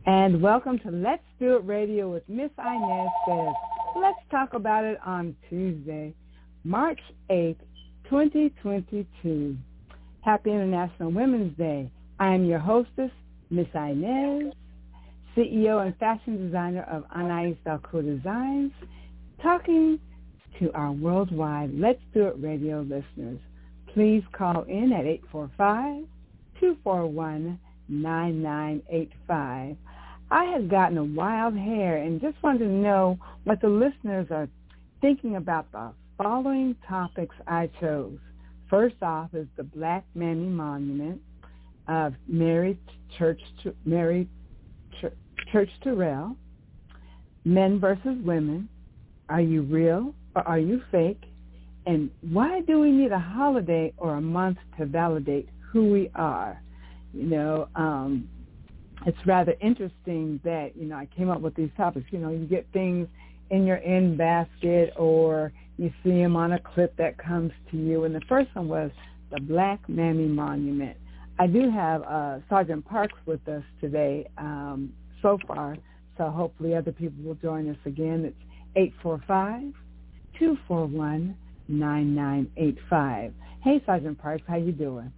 And welcome to Let's Do It Radio with Miss Inez Says. Let's talk about it on Tuesday, March 8th, 2022. Happy International Women's Day. I am your hostess, Miss Inez, CEO and fashion designer of Anais Dalcour Designs, talking to our worldwide Let's Do It Radio listeners. Please call in at 845-241-9985. I had gotten a wild hair and just wanted to know what the listeners are thinking about the following topics I chose. First off is the Black Mammy Monument of Mary Church Terrell, Men versus Women, Are You Real or Are You Fake? And why do we need a holiday or a month to validate who we are? It's rather interesting that, I came up with these topics. You get things in your end basket or you see them on a clip that comes to you. And the first one was the Black Mammy Monument. I do have Sergeant Parks with us today so far, so hopefully other people will join us again. It's 845-241-9985. Hey, Sergeant Parks, how you doing?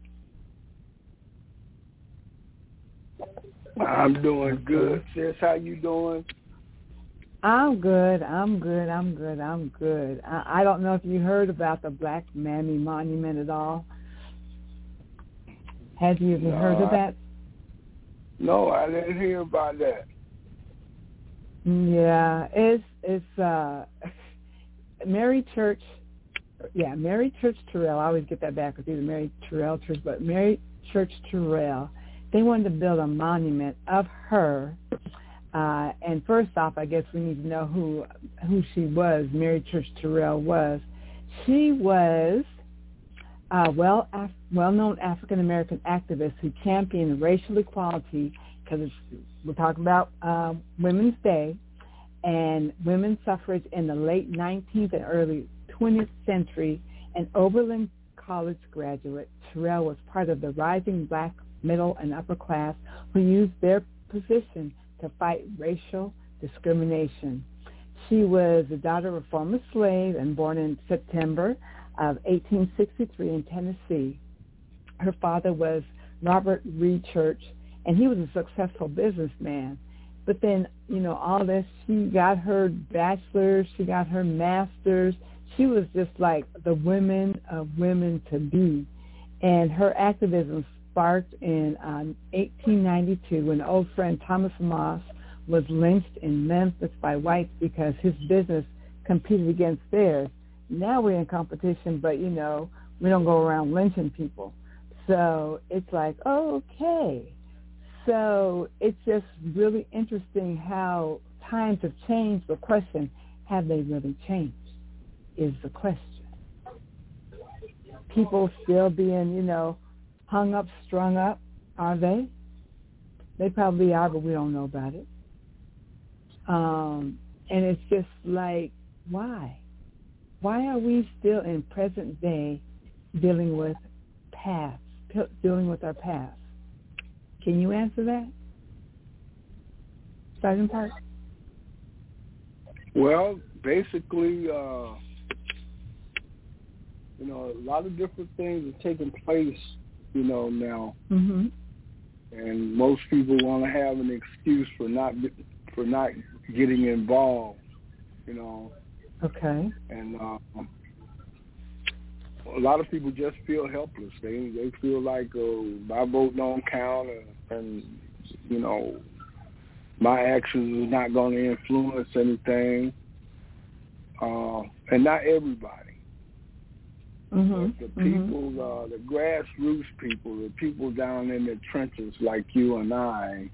I'm doing good, sis. How you doing? I'm good. I don't know if you heard about the Black Mammy Monument at all. Have you ever heard of that? No, I didn't hear about that. Yeah, it's Mary Church. Yeah, Mary Church Terrell. I always get that backwards. Either Mary Terrell Church, but Mary Church Terrell. They wanted to build a monument of her. And first off, I guess we need to know who she was. Mary Church Terrell was. She was a well-known African-American activist who championed racial equality, because we're talking about Women's Day and women's suffrage in the late 19th and early 20th century. An Oberlin College graduate, Terrell was part of the rising black middle and upper class who used their position to fight racial discrimination. She was the daughter of a former slave and born in September of 1863 in Tennessee. Her father was Robert Reed Church, and he was a successful businessman. But then, all this, she got her bachelor's, she got her master's. She was just like the women of women to be. And her activism sparked in 1892 when old friend Thomas Moss was lynched in Memphis by whites because his business competed against theirs. Now we're in competition, but, we don't go around lynching people. So it's like, okay. So it's just really interesting how times have changed. The question, have they really changed, is the question. People still being, hung up, strung up, are they? They probably are, but we don't know about it. And it's just like, why? Why are we still in present day dealing with our past? Can you answer that, Sergeant Parks? Well, basically, a lot of different things are taking place, now. Mm-hmm. And most people want to have an excuse for not getting involved, Okay. And a lot of people just feel helpless. They feel like my vote don't count, and my actions are not going to influence anything. And not everybody. Mm-hmm. The people, the grassroots people, the people down in the trenches like you and I,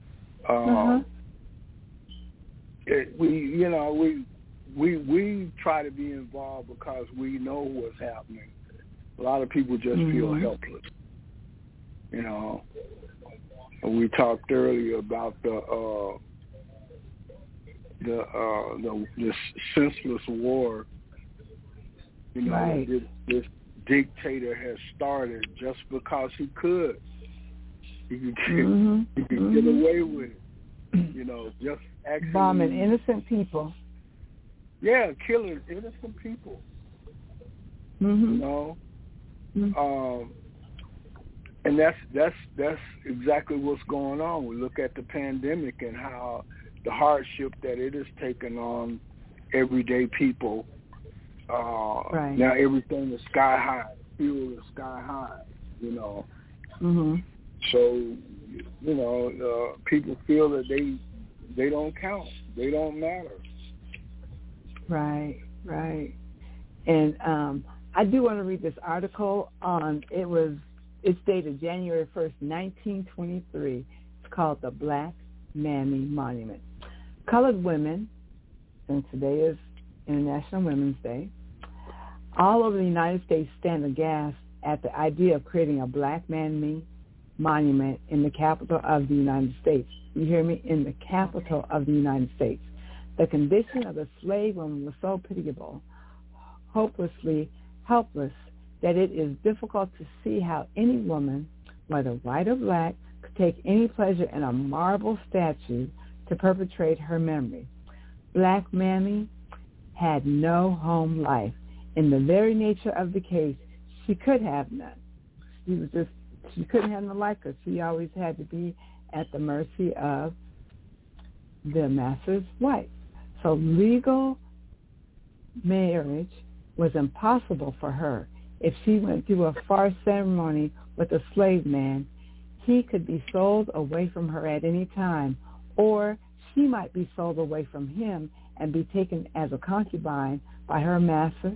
we try to be involved because we know what's happening. A lot of people just feel helpless. And we talked earlier about the senseless war. Right. This dictator has started just because he could. He could get away with it. just actually bombing innocent people. Yeah, killing innocent people. Mm-hmm. And that's exactly what's going on. We look at the pandemic and how the hardship that it has taken on everyday people. Right. Now everything is sky high. Fuel is sky high. Mm-hmm. So people feel that they don't count. They don't matter. Right. And I do want to read this article on. It's dated January 1st, 1923. It's called the Black Mammy Monument. Colored women, since today is International Women's Day, all over the United States stand aghast at the idea of creating a Black Mammy Monument in the capital of the United States. You hear me? In the capital of the United States. The condition of the slave woman was so pitiable, hopelessly helpless, that it is difficult to see how any woman, whether white or black, could take any pleasure in a marble statue to perpetrate her memory. Black Mammy had no home life. In the very nature of the case, she could have none. She couldn't have no life because she always had to be at the mercy of the master's wife. So legal marriage was impossible for her. If she went through a farce ceremony with a slave man, he could be sold away from her at any time, or she might be sold away from him and be taken as a concubine by her master,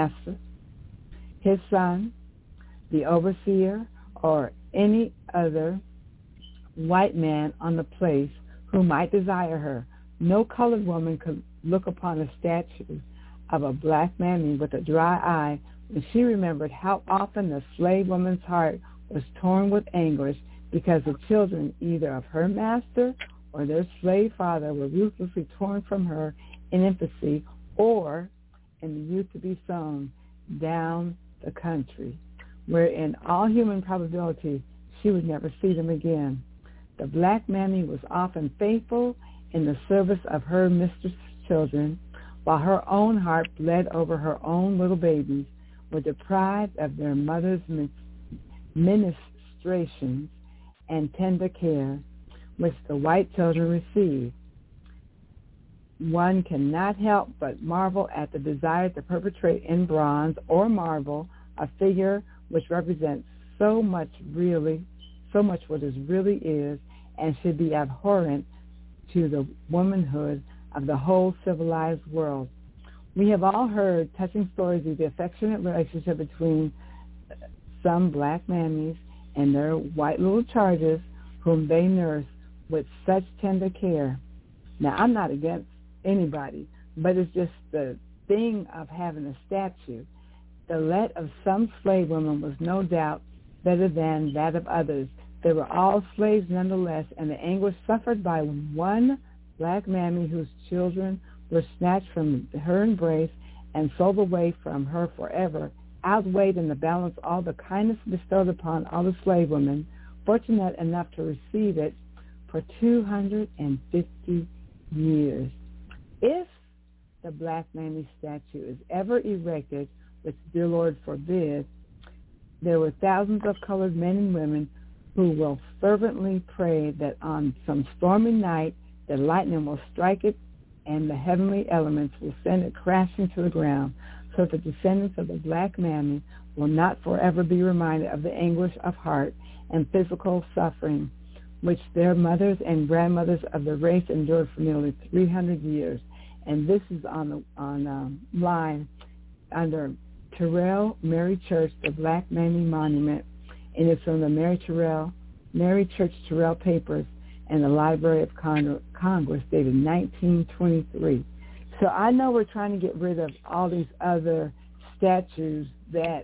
his son, the overseer, or any other white man on the place who might desire her. No colored woman could look upon a statue of a black mammy with a dry eye when she remembered how often the slave woman's heart was torn with anguish because the children either of her master or their slave father were ruthlessly torn from her in infancy or in the youth to be sown down the country, where in all human probability she would never see them again. The black mammy was often faithful in the service of her mistress' children, while her own heart bled over her own little babies, were deprived of their mother's ministrations and tender care, which the white children received. One cannot help but marvel at the desire to perpetrate in bronze or marble a figure which represents so much what it really is and should be abhorrent to the womanhood of the whole civilized world. We have all heard touching stories of the affectionate relationship between some black mammies and their white little charges whom they nurse with such tender care. Now, I'm not against anybody, but it's just the thing of having a statue. The let of some slave women was no doubt better than that of others. They were all slaves nonetheless, and the anguish suffered by one black mammy whose children were snatched from her embrace and sold away from her forever outweighed in the balance all the kindness bestowed upon all the slave women fortunate enough to receive it for 250 years. If the black mammy statue is ever erected, which dear Lord forbid, there were thousands of colored men and women who will fervently pray that on some stormy night the lightning will strike it and the heavenly elements will send it crashing to the ground, so that the descendants of the black mammy will not forever be reminded of the anguish of heart and physical suffering which their mothers and grandmothers of the race endured for nearly 300 years. And this is on line under Terrell Mary Church, the Black Mammy Monument, and it's from the Mary Church Terrell Papers and the Library of Congress, dated 1923. So I know we're trying to get rid of all these other statues that,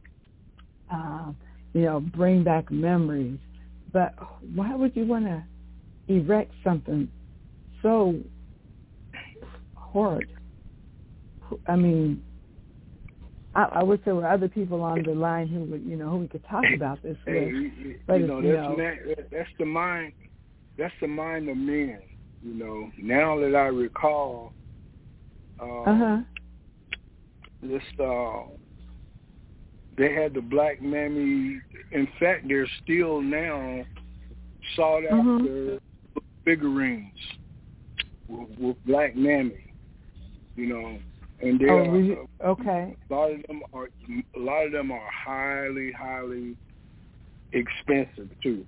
bring back memories. But why would you want to erect something so horrid? I mean, I wish there were other people on the line who would, who we could talk about this with. But that's the mind. That's the mind of men. You know, now that I recall, this they had the Black Mammy. In fact, they're still now sought after figurines with Black Mammy. You know, and they are okay. A lot of them are highly, highly expensive too.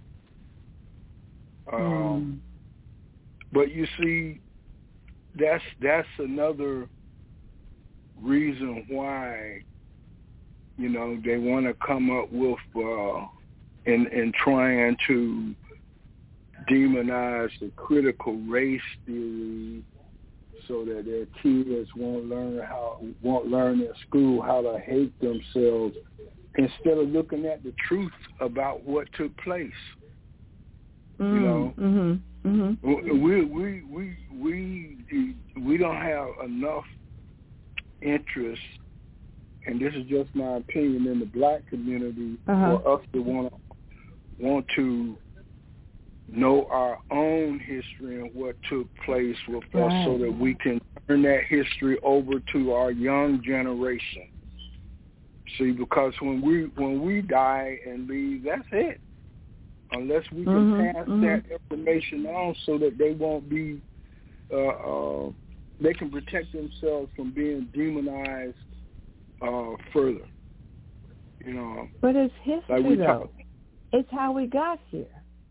But you see, that's another reason why, you know, they want to come up with in trying to demonize the critical race theory, so that their kids won't learn in school how to hate themselves, instead of looking at the truth about what took place. You know, we don't have enough interest, and this is just my opinion, in the Black community for us to want to know our own history and what took place with us, so that we can turn that history over to our young generation. See, because when we die and leave, that's it. Unless we can pass that information on, so that they won't be, they can protect themselves from being demonized further. You know. But it's history, like though. It's how we got here.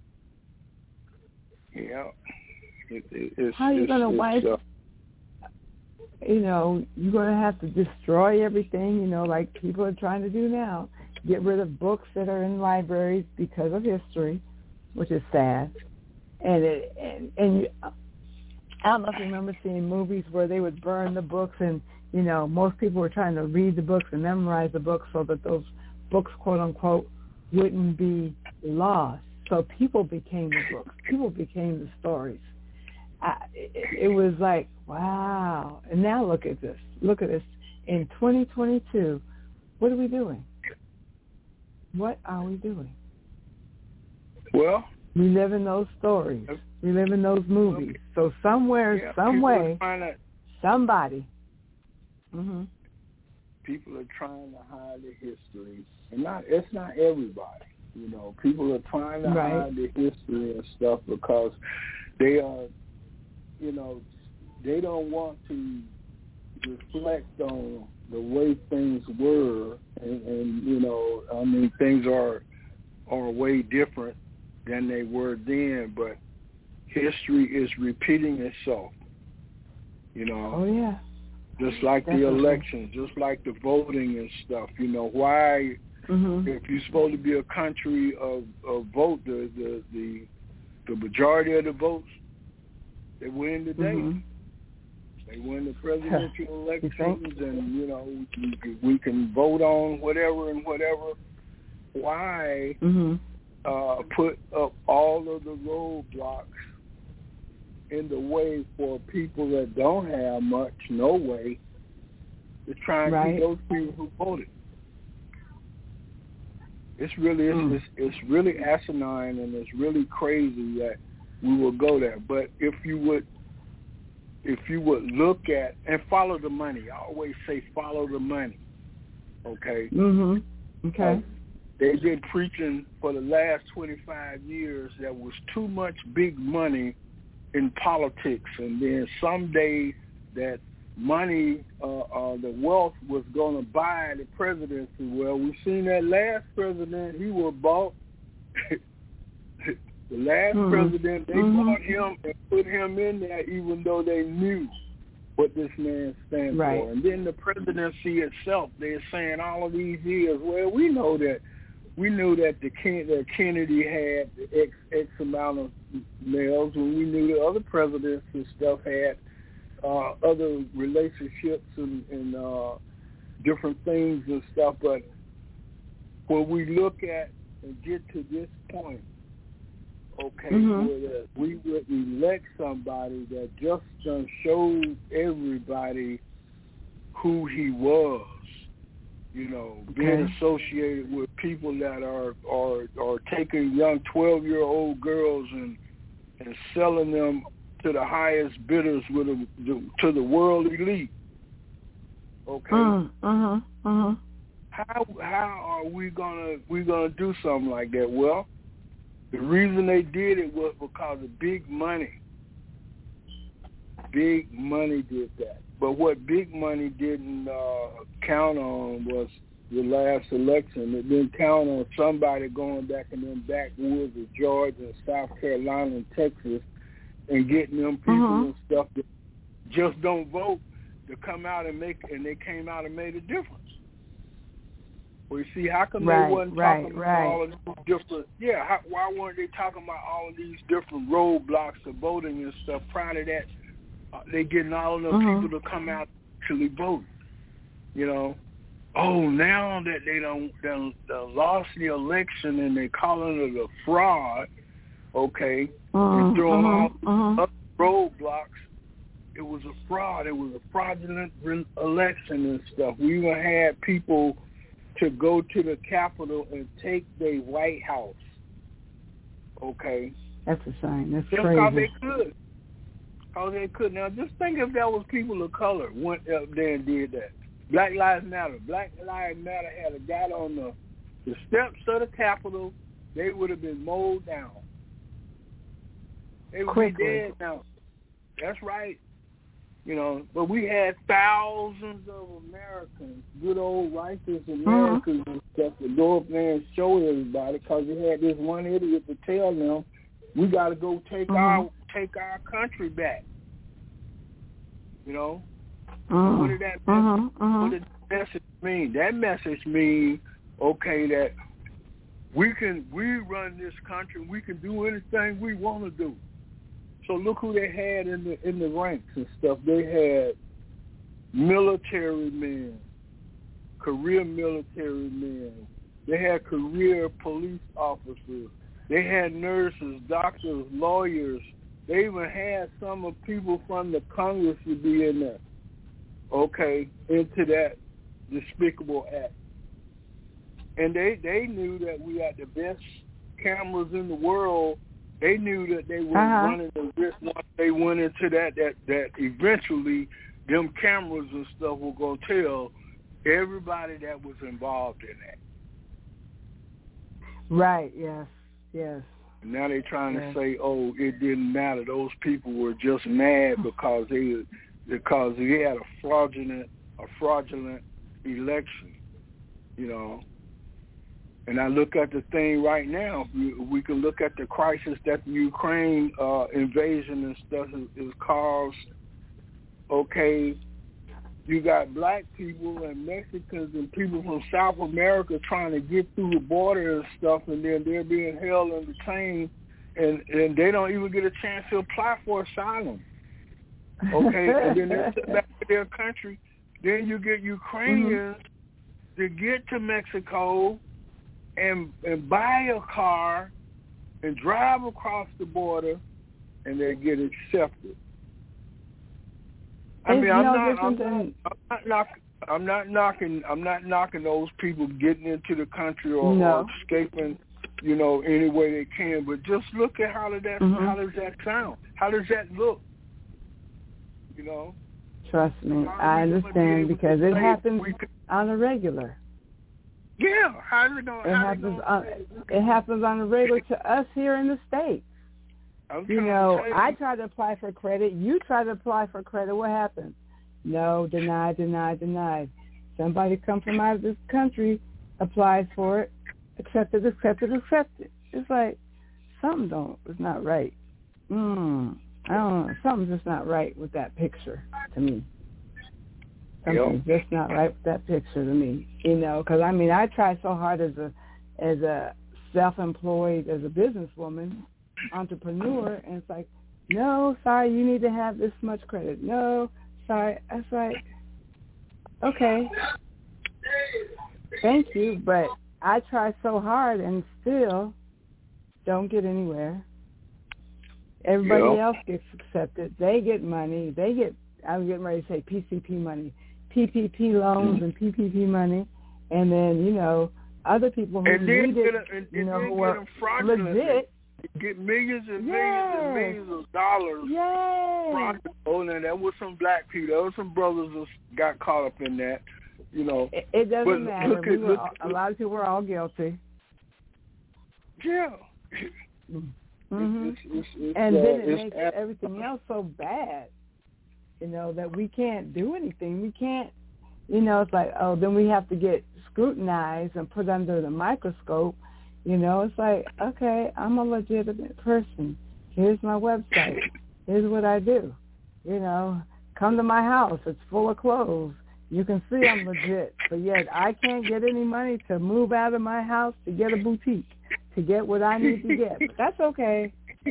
Yeah. How are you going to wipe? You know, you're going to have to destroy everything, you know, like people are trying to do now. Get rid of books that are in libraries because of history, which is sad. And I don't know if you remember seeing movies where they would burn the books, and, you know, most people were trying to read the books and memorize the books so that those books, quote unquote, wouldn't be lost. So people became the books. People became the stories. It was like, wow. And now look at this. Look at this. In 2022, what are we doing? What are we doing? Well, we live in those stories. We live in those movies. So somewhere, some way, somebody. People are trying to hide the history. And it's not everybody. You know, people are trying to hide the history and stuff because they are, you know, they don't want to reflect on the way things were, and you know, I mean, things are way different than they were then, but history is repeating itself, you know. Oh, yeah. Just like the elections, just like the voting and stuff, you know, why, if you're supposed to be a country of vote, the majority of the votes, they win the day. They win the presidential elections, and, you know, we can vote on whatever and whatever. Why put up all of the roadblocks in the way for people that don't have much, no way, to try and keep those people who voted? It's really it's really asinine, and it's really crazy that we will go there. But if you would look at and follow the money, I always say follow the money. Okay. Okay. They've been preaching for the last 25 years that was too much big money in politics, and then someday that money, the wealth was going to buy the presidency. Well, we've seen that last president, he was bought. The last president, they bought him and put him in there, even though they knew what this man stands for. And then the presidency itself, they're saying all of these years, well, we knew that that Kennedy had X amount of males, and we knew the other presidents and stuff had other relationships and different things and stuff. But when we look at and get to this point, where we would elect somebody that just showed everybody who he was, you know, being associated with people that are taking young 12-year-old girls and selling them to the highest bidders to the world elite. Okay. How are we gonna do something like that? Well, the reason they did it was because of big money. Big money did that. But what big money didn't count on was the last election. It didn't count on somebody going back in them backwoods of Georgia and South Carolina and Texas and getting them people and stuff that just don't vote to come out and they came out and made a difference. Well, you see, how come they wasn't talking about all of these different? Yeah, why weren't they talking about all of these different roadblocks to voting and stuff? Prior to that, they getting all of them people to come out and actually vote. You know, now that they done lost the election and they calling it a fraud, okay, and throwing all other roadblocks. It was a fraud. It was a fraudulent election and stuff. We even had people to go to the Capitol and take their White House. Okay? That's a sign. That's just crazy. Because they could. Because they could. Now, just think if that was people of color went up there and did that. Black Lives Matter. Black Lives Matter had a guy on the steps of the Capitol. They would have been mowed down. They would be dead now. That's right. You know, but we had thousands of Americans, good old righteous Americans and stuff, to go up there and show everybody because they had this one idiot to tell them, we got to go take our country back. You know, what did that what did that message mean? That message means that we run this country, we can do anything we want to do. So look who they had in the ranks and stuff. They had military men, career military men. They had career police officers. They had nurses, doctors, lawyers. They even had some of people from the Congress to be in there, into that despicable act. And they knew that we had the best cameras in the world. They knew that they were running the risk once they went into that eventually them cameras and stuff were going to tell everybody that was involved in that. Right, yes. And now they're trying to say, it didn't matter. Those people were just mad because they had a fraudulent election, you know. And I look at the thing right now. We can look at the crisis that the Ukraine invasion and stuff is caused. You got black people and Mexicans and people from South America trying to get through the border and stuff, and then they're being held and detained, and they don't even get a chance to apply for asylum. And then they sit back to their country. Then you get Ukrainians to get to Mexico and buy a car and drive across the border, and they get accepted. I mean, I'm not knocking those people getting into the country or escaping, any way they can. But just look at how does that sound? How does that look? Trust me, I understand because it happens on a regular. Yeah, it happens on a regular to us here in the States. I try to apply for credit. You try to apply for credit. What happens? No, denied. Somebody come from out of this country, applies for it, accepted. It's like something is not right. I don't know. Something's just not right with that picture to me. Something's just not right with that picture to me. Because I try so hard as a self-employed, as a businesswoman, entrepreneur, and it's like, no, sorry, you need to have this much credit. No, sorry. That's like, okay, thank you, but I try so hard and still don't get anywhere. Everybody else gets accepted. They get money. I'm getting ready to say PCP money, PPP loans and PPP money, and then, other people who need it, who are legit, get millions and millions and millions of dollars. Yes. And there was some black people. There were some brothers that got caught up in that. It doesn't matter. A lot of people were all guilty. Yeah. Mm-hmm. And then it makes everything else so bad, that we can't do anything. We can't, it's like, then we have to get scrutinized and put under the microscope. It's like, okay, I'm a legitimate person. Here's my website. Here's what I do. Come to my house. It's full of clothes. You can see I'm legit. But yet I can't get any money to move out of my house to get a boutique, to get what I need to get. But that's okay.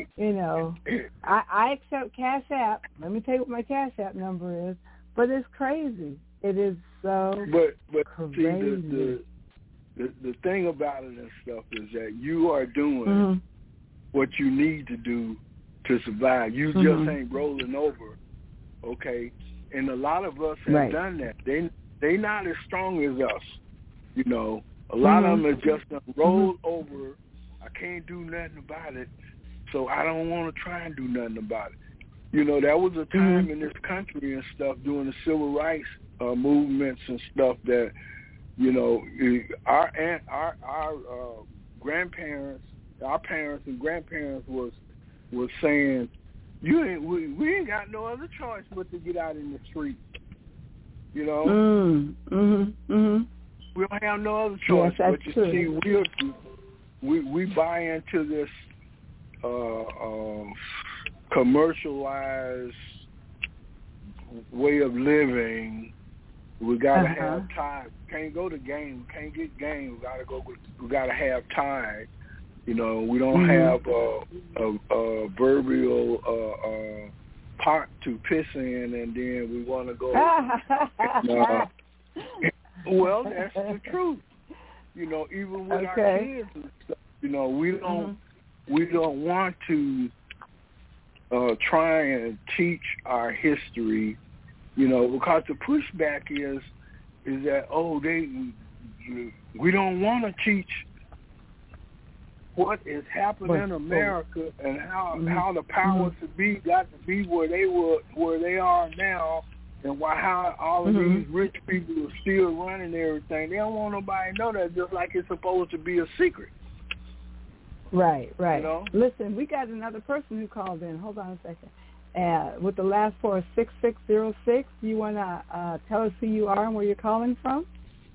I accept Cash App. Let me tell you what my Cash App number is. But it's crazy. It is so crazy. See, the thing about it and stuff is that you are doing what you need to do to survive. You just ain't rolling over, okay? And a lot of us have done that. They not as strong as us, A lot of them are just rolled over. I can't do nothing about it, so I don't want to try and do nothing about it. There was a time in this country and stuff during the civil rights movements and stuff that, our grandparents, our parents and grandparents was saying, we ain't got no other choice but to get out in the street. We don't have no other choice. Yes, but you see, we buy into this commercialized way of living. We gotta have time. Can't go to game. Can't get game. We gotta have time. We don't have a proverbial pot to piss in, and then we want to go. Well, that's the truth. Even with our kids and stuff, we don't want to try and teach our history, because the pushback is that we don't want to teach what is happening in America and how the powers to be got to be where they are now, and how all of these rich people are still running everything. They don't want nobody to know that, just like it's supposed to be a secret. Right. Listen, we got another person who called in. Hold on a second. With the last 4 6606, you want to tell us who you are and where you're calling from?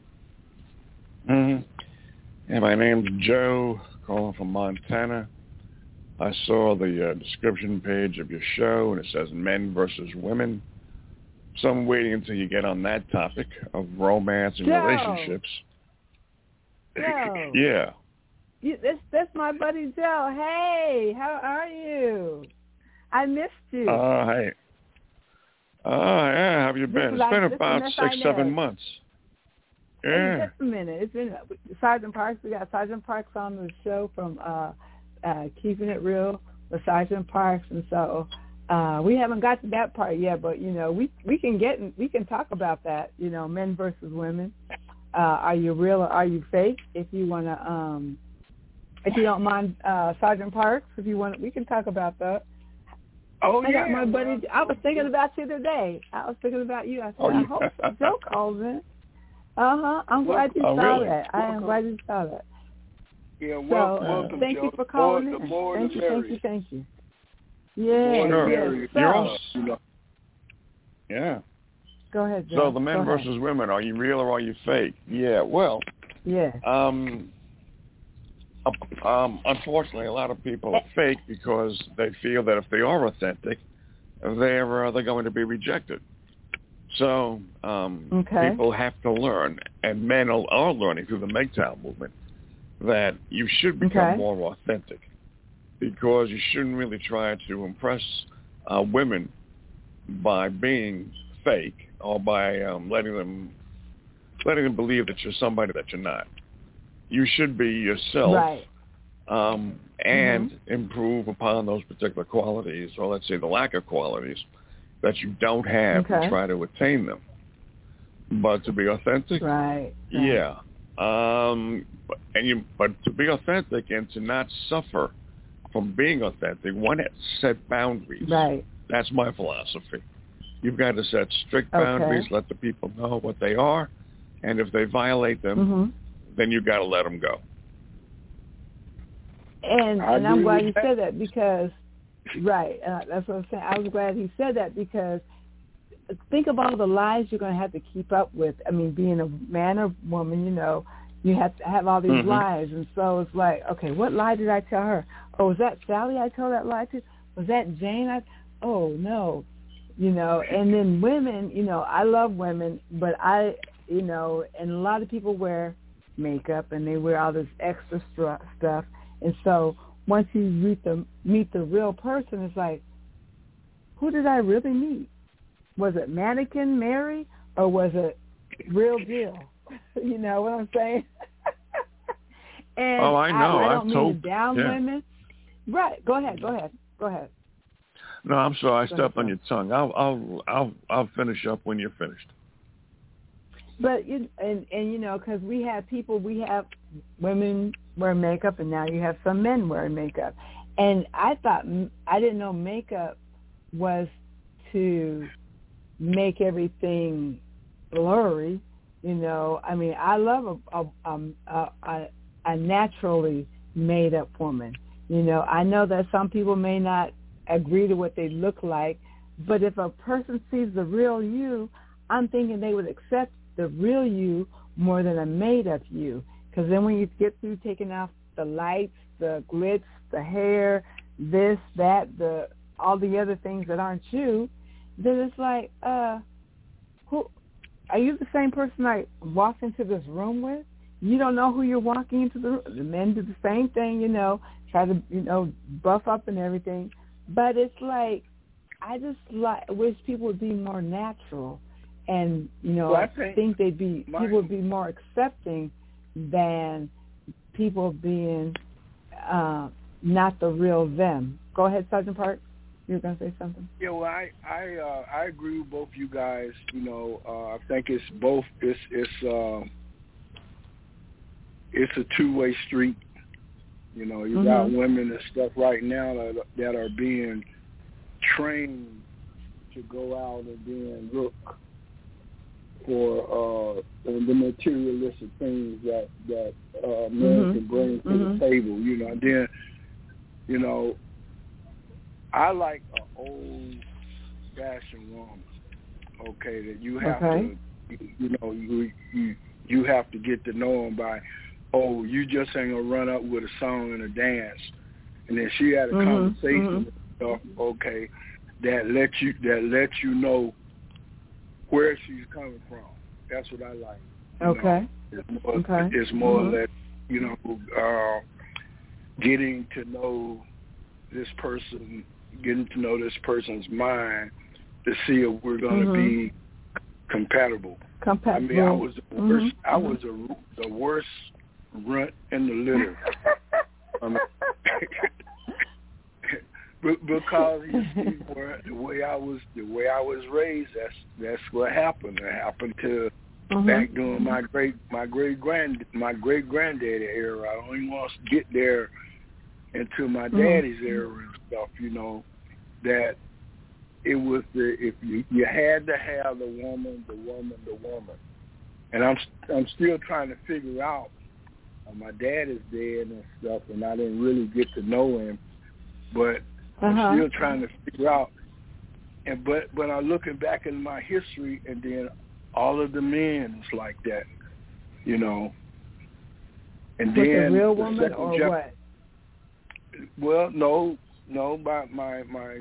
Yeah, my name's Joe, calling from Montana. I saw the description page of your show, and it says men versus women. So I'm waiting until you get on that topic of romance and relationships. Joe. Yeah. That's my buddy Joe. Hey, how are you? I missed you. Hey. Yeah, how have you been? It's been about 6-7 months. Yeah. Just a minute. It's been Sergeant Parks. We got Sergeant Parks on the show from Keeping It Real with Sergeant Parks, and so we haven't got to that part yet. But we can talk about that. Men versus women. Are you real or are you fake? If you want to, if you don't mind, Sergeant Parks, if you want, we can talk about that. I got my buddy. I was thinking about you today. I was thinking about you. I said, I hope Joe calls in. I'm glad you saw that. I am glad you saw that. Yeah, welcome, thank Joe. you for calling in. Thank you. Yeah. Sure. Yeah. Go ahead, Joe. So the men versus women, are you real or are you fake? Yeah, well. Yeah. Unfortunately, a lot of people are fake because they feel that if they are authentic, they're going to be rejected. So people have to learn, and men are learning through the MGTOW movement, that you should become more authentic, because you shouldn't really try to impress women by being fake or by letting them believe that you're somebody that you're not. You should be yourself, and improve upon those particular qualities, or let's say the lack of qualities that you don't have, to try to attain them. But to be authentic, yeah. But to be authentic and to not suffer from being authentic, one has to set boundaries. Right. That's my philosophy. You've got to set strict boundaries, let the people know what they are, and if they violate them, then you got to let them go. And I'm glad you said that because, right, that's what I'm saying. I was glad he said that because think of all the lies you're going to have to keep up with. I mean, being a man or woman, you know, you have to have all these lies. And so it's like, okay, what lie did I tell her? Oh, was that Sally I told that lie to? Was that Jane? Oh, no. You know, and then women, you know, I love women, but you know, and a lot of people wear makeup and they wear all this extra stuff. And so once you meet the real person, it's like, who did I really meet? Was it Mannequin Mary or was it real deal? You know what I'm saying? And I know. I don't mean to down women. Right. Go ahead. No, I'm sorry. I stepped on your tongue. I'll finish up when you're finished. But and you know, because we have women wear makeup, and now you have some men wearing makeup. And I didn't know makeup was to make everything blurry. You know, I mean, I love a naturally made up woman. You know, I know that some people may not agree to what they look like, but if a person sees the real you, I'm thinking they would accept the real you more than a made-up you. Because then when you get through taking off the lights, the glitz, the hair, this, that, all the other things that aren't you, then it's like, who are you? The same person I walked into this room with? You don't know who you're walking into the room. The men do the same thing, you know, try to, you know, buff up and everything. But it's like, I just wish people would be more natural, and you know, I think people would be more accepting than people being not the real them. Go ahead, Sergeant Park. You were going to say something? Yeah, well, I agree with both you guys. You know, I think it's both. It's a two-way street. You know, you got women and stuff right now that are being trained to go out and then look for the materialistic things that men can bring to the table. You know, and then, you know, I like an old-fashioned woman. Okay, that you have to, you know, you have to get to know them by. Oh, you just ain't gonna run up with a song and a dance, and then she had a conversation with stuff, okay, that lets you know where she's coming from. That's what I like. Okay. It's more or less, you know, getting to know this person, getting to know this person's mind to see if we're gonna be compatible. I mean, I was the worst. I was the worst runt in the litter. I mean, because you see, the way I was raised, that's what happened. It happened to back during my great granddaddy era. I don't even want to get there into my daddy's era and stuff. You know, that it was if you had to have the woman, and I'm still trying to figure out. My dad is dead and stuff, and I didn't really get to know him, but I'm still trying to figure out. And but I'm looking back in my history, and then all of the men is like that, you know. And with then a real woman or what? Well, no. My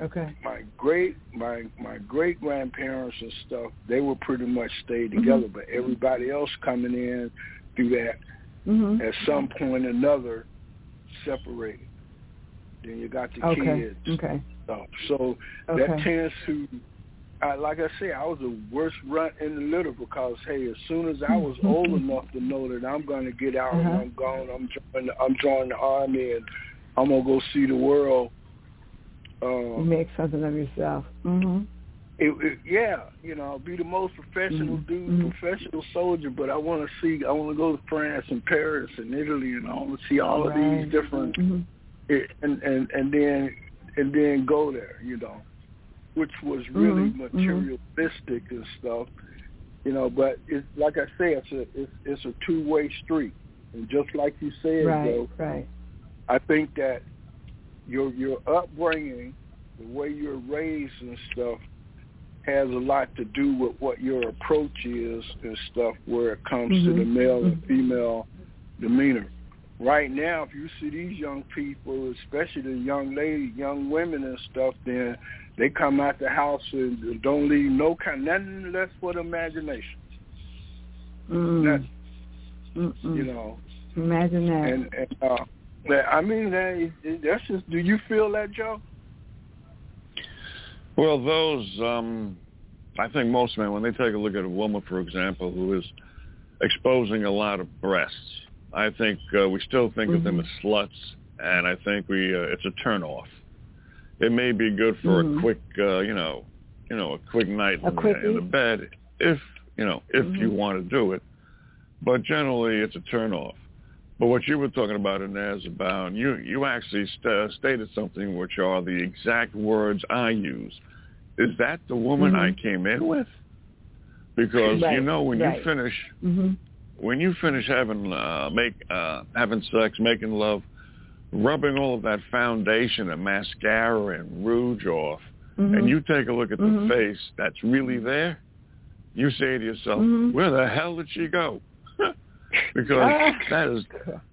great grandparents and stuff, they were pretty much stayed together, but everybody else coming in through that. At some point or another, separated. Then you got the kids. Okay. So that tends to, like I said, I was the worst runt in the litter because, hey, as soon as I was old enough to know that I'm going to get out and I'm gone, I'm joining the army and I'm going to go see the world. You make something of yourself. Yeah, you know, be the most professional dude, professional soldier, but I want to go to France and Paris and Italy, and I want to see all of these different and then go there, you know, which was really materialistic and stuff, you know. But it's like I say, it's a two-way street, and just like you said, Joe, I think that your upbringing, the way you're raised and stuff, has a lot to do with what your approach is and stuff, where it comes to the male and female demeanor. Right now, if you see these young people, especially the young ladies, young women and stuff, then they come out the house and don't leave nothing less for the imagination. Nothing. You know. Imagine that. And I mean, that's just. Do you feel that, Joe? Well, those, I think most men, when they take a look at a woman, for example, who is exposing a lot of breasts, I think we still think of them as sluts, and I think it's a turnoff. It may be good for a quick, a quick night in the bed, if you want to do it, but generally it's a turnoff. But what you were talking about, Inez, about you actually stated something which are the exact words I use. Is that the woman I came in with? Because when you finish. When you finish having sex, making love, rubbing all of that foundation and mascara and rouge off, and you take a look at the face that's really there, you say to yourself, where the hell did she go? Because that is,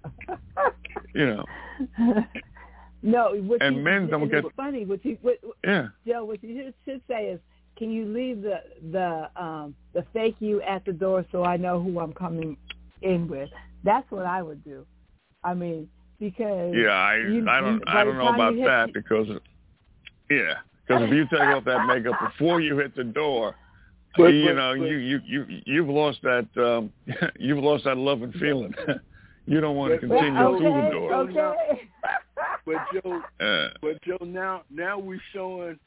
No, and men don't get. It's funny. Joe, what you should say is, can you leave the fake you at the door so I know who I'm coming in with? That's what I would do. I mean, because I don't know about that because if you take off that makeup before you hit the door, you've lost that you've lost that love and feeling. You don't want to continue through the door. Okay. But Joe, now we're showing,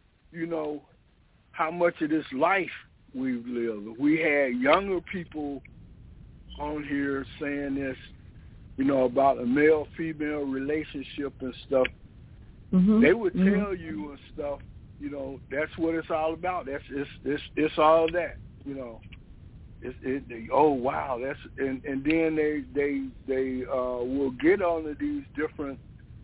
how much of this life we've lived. We had younger people on here saying this, about a male-female relationship and stuff. They would tell you and stuff, that's what it's all about. It's all that, oh wow, that's and then they will get onto these different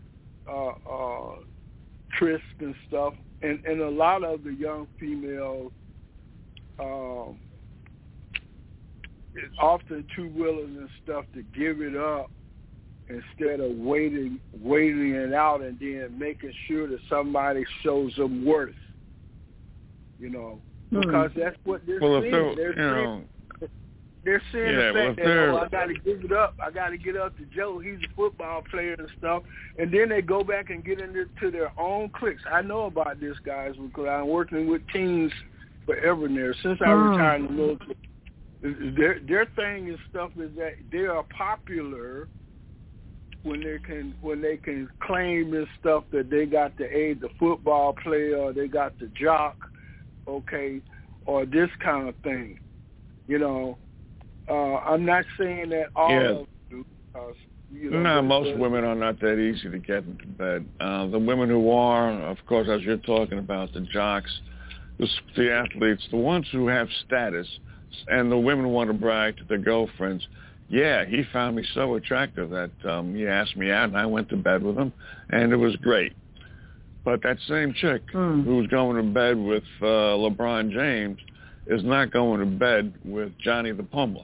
trysts and stuff, and a lot of the young females is often too willing and stuff to give it up instead of waiting it out and then making sure that somebody shows them worth, because that's what they're seeing. They're seeing the fact that, I got to give it up. I got to get up to Joe. He's a football player and stuff. And then they go back and get into their own cliques. I know about this, guys, because I'm working with teens forever now. Since I retired in the military, their thing and stuff is that they are popular when they can claim this stuff that they got the football player, or they got the jock, or this kind of thing. I'm not saying that all of them. No, most women are not that easy to get into bed. The women who are, of course, as you're talking about, the jocks, the athletes, the ones who have status, and the women want to brag to their girlfriends. Yeah, he found me so attractive that he asked me out, and I went to bed with him, and it was great. But that same chick who's going to bed with LeBron James is not going to bed with Johnny the Plumber.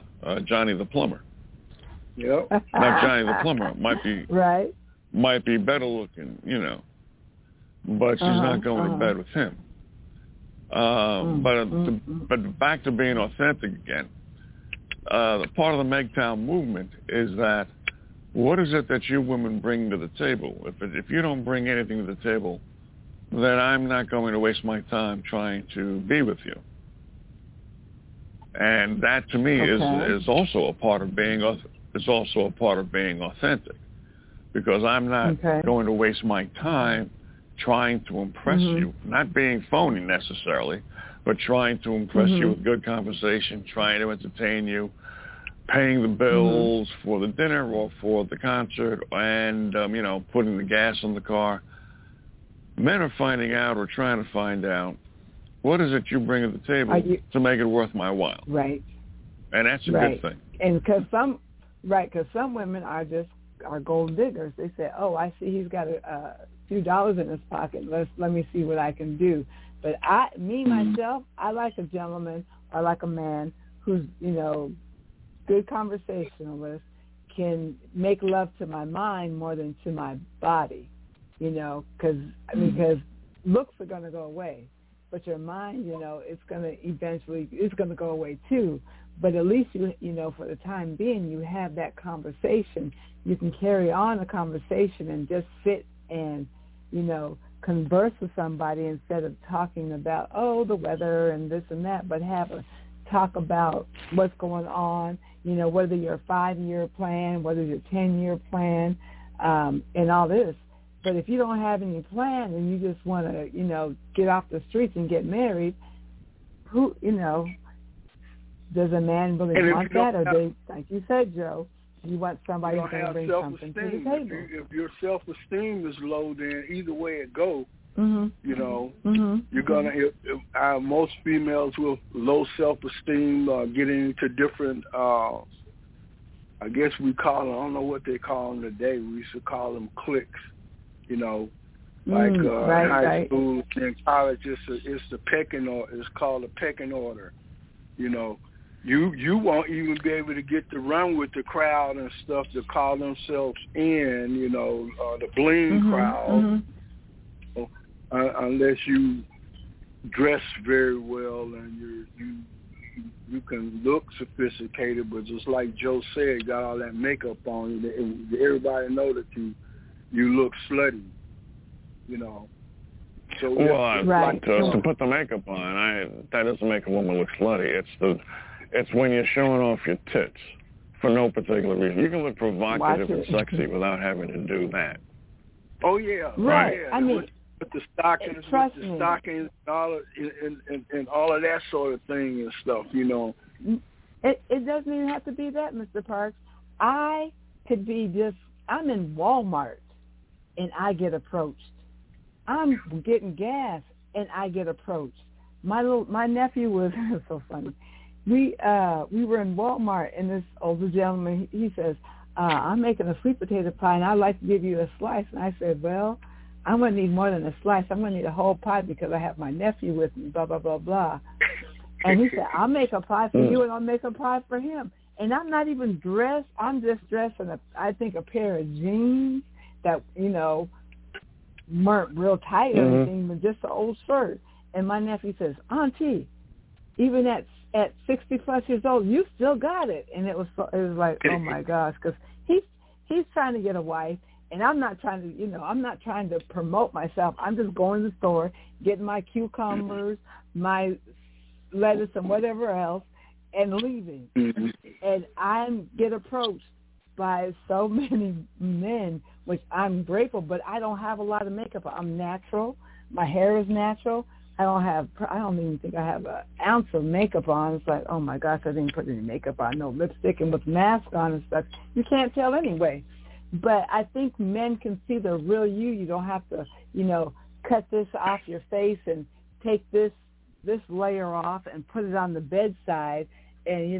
Yep. Not Johnny the Plumber. Might be better looking, but she's not going to bed with him. But back to being authentic again. The part of the MGTOW movement is that what is it that you women bring to the table? If you don't bring anything to the table, then I'm not going to waste my time trying to be with you. And that to me is also a part of being authentic, because I'm not going to waste my time trying to impress you, not being phony necessarily, but trying to impress you with good conversation, trying to entertain you, paying the bills for the dinner or for the concert and, putting the gas in the car. Men are finding out or trying to find out, what is it you bring to the table to make it worth my while? Right. And that's a good thing. And because some women are gold diggers. They say, oh, I see he's got a few dollars in his pocket. Let me see what I can do. But myself, I like a gentleman or like a man who's, good conversationalist, can make love to my mind more than to my body, because looks are going to go away. But your mind, it's going to go away too. But at least you for the time being, you have that conversation. You can carry on a conversation and just sit and, converse with somebody instead of talking about, the weather and this and that, but have a talk about what's going on, whether your 5-year plan, whether your 10-year plan, and all this. But if you don't have any plan and you just want to, get off the streets and get married, does a man really want that? Or they, like you said, Joe, you want somebody who's going to bring something to the table. If your self-esteem is low, then either way it goes, you're going to, most females with low self-esteem get into different, I guess we call them, I don't know what they call them today, we used to call them cliques, high school and college, it's the pecking order, it's called a pecking order, You won't even be able to get to run with the crowd and stuff to call themselves in, the bling crowd, unless you dress very well and you can look sophisticated. But just like Joe said, got all that makeup on you, everybody know that you look slutty, So to put the makeup on, that doesn't make a woman look slutty. It's when you're showing off your tits for no particular reason. You can look provocative and sexy without having to do that. Oh yeah, right. Yeah. I mean, with the stockings, and all of that sort of thing and stuff. It doesn't even have to be that, Mr. Parks. I could be I'm in Walmart and I get approached. I'm getting gas and I get approached. My nephew was so funny. We were in Walmart and this older gentleman, he says, I'm making a sweet potato pie and I'd like to give you a slice. And I said, well, I'm going to need more than a slice. I'm going to need a whole pie because I have my nephew with me, blah, blah, blah, blah. And he said, I'll make a pie for you and I'll make a pie for him. And I'm not even dressed. I'm just dressed in I think a pair of jeans that, weren't real tight or anything, but just an old shirt. And my nephew says, Auntie, even at 60 plus years old, you still got it. And it was like, oh my gosh, because he's trying to get a wife, and I'm not trying to, I'm not trying to promote myself. I'm just going to the store, getting my cucumbers, my lettuce, and whatever else, and leaving. And I get approached by so many men, which I'm grateful, but I don't have a lot of makeup. I'm natural. My hair is natural. I don't even think I have an ounce of makeup on. It's like, oh my gosh, I didn't put any makeup on, no lipstick, and with mask on and stuff. You can't tell anyway. But I think men can see the real you. You don't have to, cut this off your face and take this layer off and put it on the bedside and,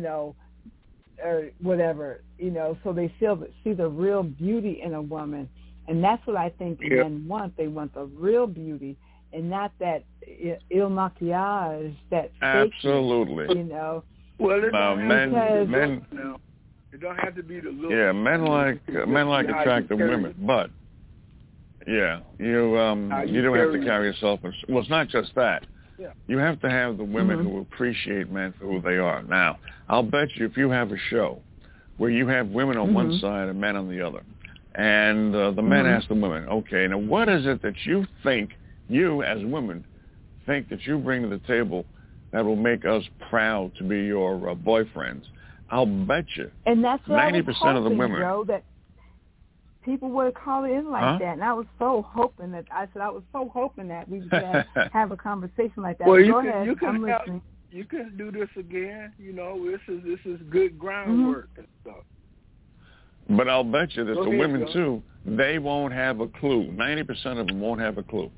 or whatever, so they see the real beauty in a woman. And that's what I think men want. They want the real beauty and not that il maquillage, that absolutely fakeness, Well, men. It don't have to be the look. Yeah, men like attractive women, but you don't have to carry yourself. Well, it's not just that. Yeah. You have to have the women who appreciate men for who they are. Now, I'll bet you if you have a show where you have women on one side and men on the other, and the men ask the women, okay, now what is it that you as women think that you bring to the table that will make us proud to be your boyfriends? I'll bet you. And that's what 90% I was hoping, of the women, Joe, that people would call in like that. And I was so hoping that we could have a conversation like that. Well, Go ahead. I'm listening. you can do this again. You know, this is good groundwork and stuff. But I'll bet you that the women too, they won't have a clue. 90% of them won't have a clue.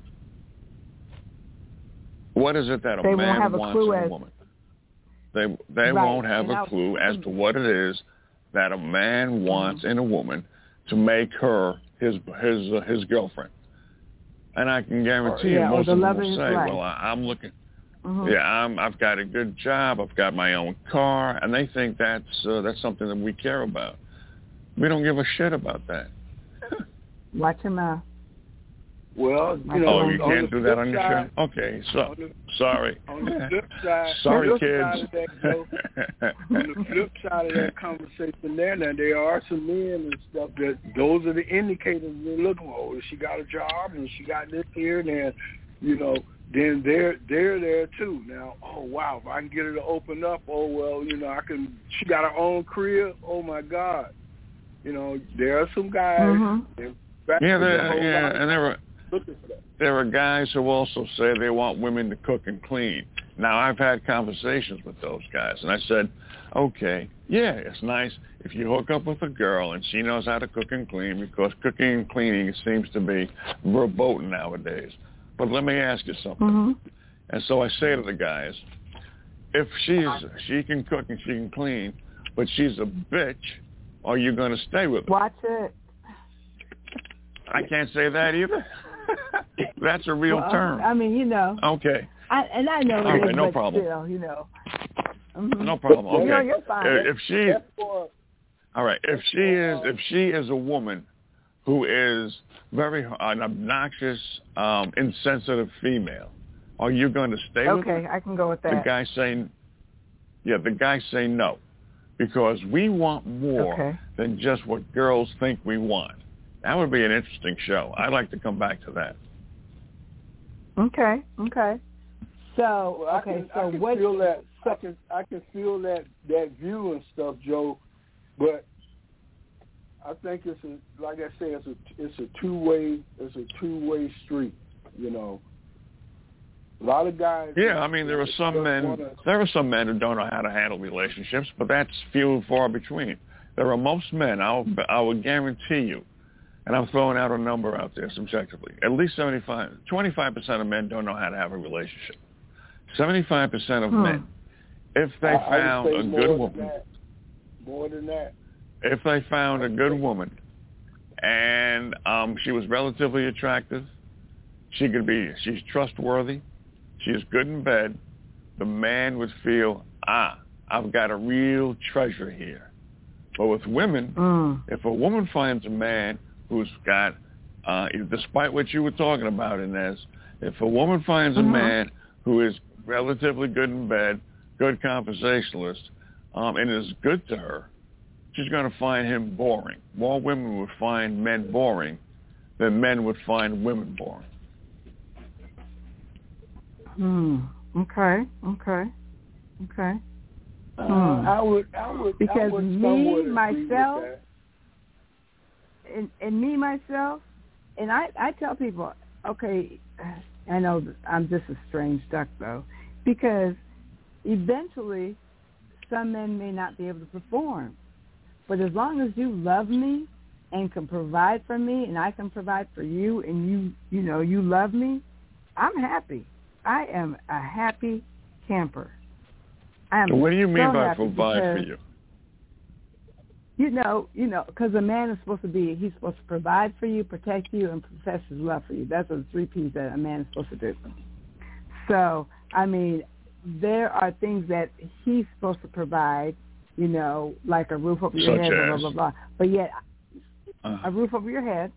What is it that a man wants in a woman? They won't have a clue as to what it is that a man wants in a woman to make her his girlfriend. And I can guarantee you, most of them will say, "Well, I'm looking. I've got a good job. I've got my own car," and they think that's something that we care about. We don't give a shit about that. Watch your mouth. Well, you can't do that on your show? Okay, so sorry. On the flip side, sorry, kids. On the flip side of that conversation there, now there are some men and stuff that those are the indicators we're looking for. If she got a job and she got this here, then then they're there too. Now, oh wow, if I can get her to open up, oh well, I can. She got her own crib. Oh my God, there are some guys. And there are guys who also say they want women to cook and clean. Now, I've had conversations with those guys, and I said, okay, yeah, it's nice if you hook up with a girl and she knows how to cook and clean, because cooking and cleaning seems to be verboten nowadays. But let me ask you something. And so I say to the guys, if she can cook and she can clean, but she's a bitch, are you going to stay with her? Watch it. I can't say that either. That's a real term. I mean, Okay. I know it is, no but problem. Still, No problem. Okay. You're fine. If she is a woman who is an obnoxious, insensitive female, are you going to stay with her? Okay, I can go with that. The guys say no, because we want more than just what girls think we want. That would be an interesting show. I'd like to come back to that. Okay. So, I can feel that. I can feel that view and stuff, Joe. But I think it's a two-way street. A lot of guys. Yeah, I mean, there are some men who don't know how to handle relationships, but that's few and far between. There are most men. I will guarantee you. And I'm throwing out a number out there subjectively. At least 25% of men don't know how to have a relationship. 75% of men, if they found a good woman, more than that. If they found a good woman, and she was relatively attractive, she's trustworthy, she's good in bed, the man would feel, I've got a real treasure here. But with women, if a woman finds a man who's got, despite what you were talking about, Inez, if a woman finds a man who is relatively good in bed, good conversationalist, and is good to her, she's going to find him boring. More women would find men boring than men would find women boring. Okay. I would because me myself. And me, myself, and I tell people, okay, I know I'm just a strange duck, though, because eventually some men may not be able to perform. But as long as you love me and can provide for me and I can provide for you and you love me, I'm happy. I am a happy camper. So what do you mean by provide for you? Because a man is he's supposed to provide for you, protect you, and profess his love for you. That's the 3 P's that a man is supposed to do. So, I mean, there are things that he's supposed to provide, like a roof over your head, blah, blah, blah. But yet, a roof over your head,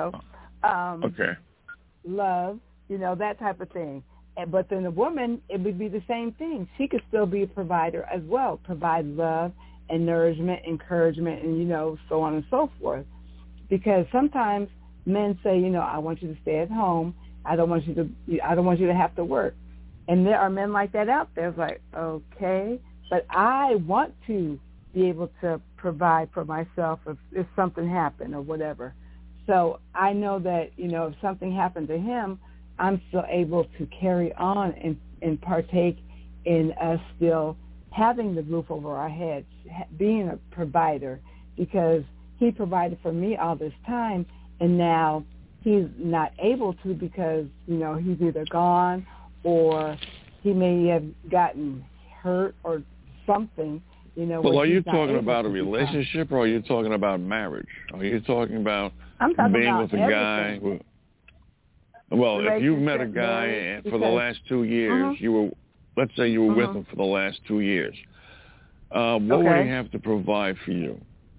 love, that type of thing. But then the woman, it would be the same thing. She could still be a provider as well, provide love and nourishment, encouragement, and, so on and so forth. Because sometimes men say, I want you to stay at home. I don't want you to have to work. And there are men like that out there. It's like, okay, but I want to be able to provide for myself if something happened or whatever. So I know that, if something happened to him, I'm still able to carry on and partake in us still having the roof over our heads, being a provider, because he provided for me all this time, and now he's not able to because, you know, he's either gone or he may have gotten hurt or something, you know. Well, are you talking about a relationship or are you talking about marriage? Are you talking about being with a guy? Well, if you've met a guy and for the last 2 years, you were, let's say you were with him for the last 2 years, what would he have to provide for you?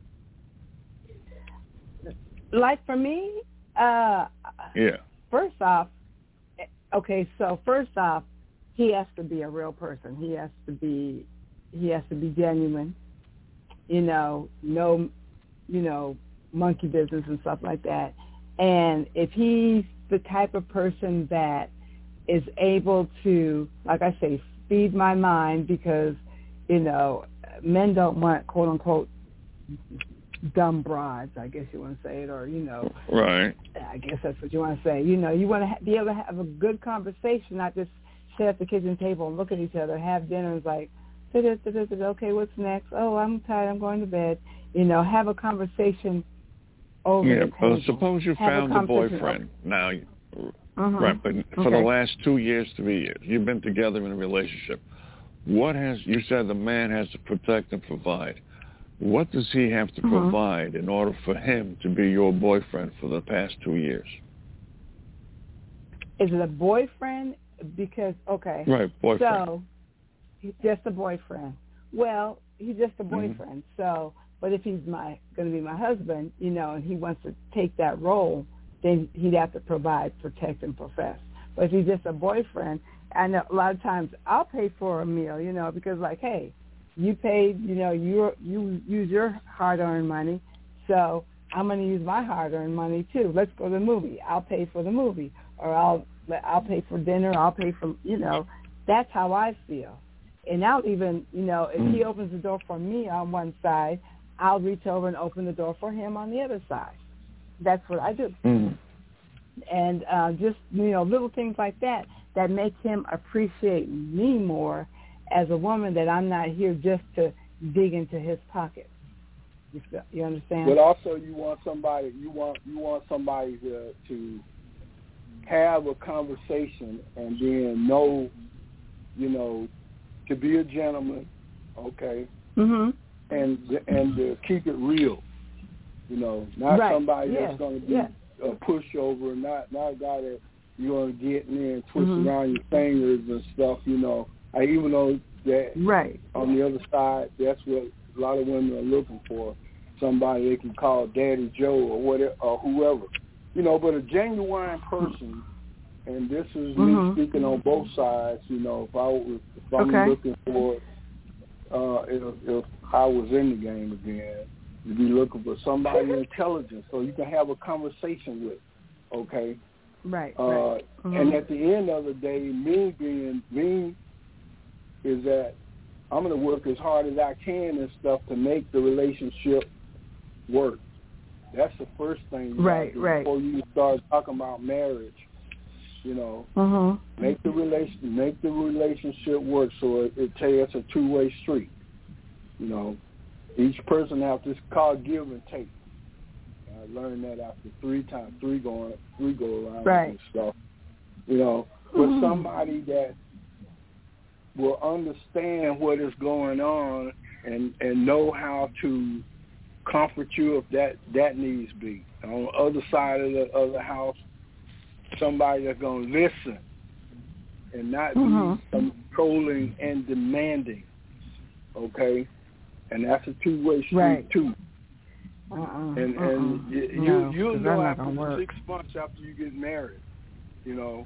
Like for me, first off, he has to be a real person. He has to be genuine. You know, no, you know, monkey business and stuff like that. And if he's the type of person that is able to, like I say, feed my mind, because, you know, men don't want, quote unquote, dumb broads, I guess you want to say it, or, you know. Right. I guess that's what you want to say. You know, you want to be able to have a good conversation, not just sit at the kitchen table and look at each other, have dinner, and it's like, okay, what's next? Oh, I'm tired, I'm going to bed. You know, have a conversation over the table. Suppose you found a boyfriend. Now, right, but for the last 2 years, 3 years, you've been together in a relationship. You said the man has to protect and provide. What does he have to provide in order for him to be your boyfriend for the past 2 years? Is it a boyfriend? Because, right, boyfriend. So he's just a boyfriend. Well, he's just a boyfriend. So, but if he's going to be my husband, you know, and he wants to take that role, then he'd have to provide, protect, and profess. But if he's just a boyfriend, I know a lot of times I'll pay for a meal, you know, because like, hey, you paid, you know, you use your hard-earned money, so I'm going to use my hard-earned money too. Let's go to the movie. I'll pay for the movie, or I'll pay for dinner. I'll pay for, you know. That's how I feel. And I'll even, you know, if he opens the door for me on one side, I'll reach over and open the door for him on the other side. That's what I do. And just, you know, little things like that make him appreciate me more as a woman, that I'm not here just to dig into his pocket. You understand? But also, you want somebody to have a conversation and then know, you know, to be a gentleman, okay, and to keep it real, you know, not somebody that's going to be a pushover, not a guy that you're going to get in there and twist around your fingers and stuff, you know. Even though that on the other side, that's what a lot of women are looking for, somebody they can call Daddy Joe or whatever, or whoever, you know. But a genuine person, and this is me speaking on both sides, you know. If I'm looking for, if I was in the game again, to be looking for somebody intelligent so you can have a conversation with, okay? Right. And at the end of the day, me being me, is that I'm going to work as hard as I can and stuff to make the relationship work. That's the first thing. Before you start talking about marriage, you know, make the relationship work so it's a two-way street. You know, each person has to give and take. I learned that after three go around and stuff. You know, but somebody that will understand what is going on and know how to comfort you if that needs be. On the other side of the house, somebody that's going to listen and not be controlling and demanding, okay? And that's a two-way street too. You'll know after 6 months after you get married, you know.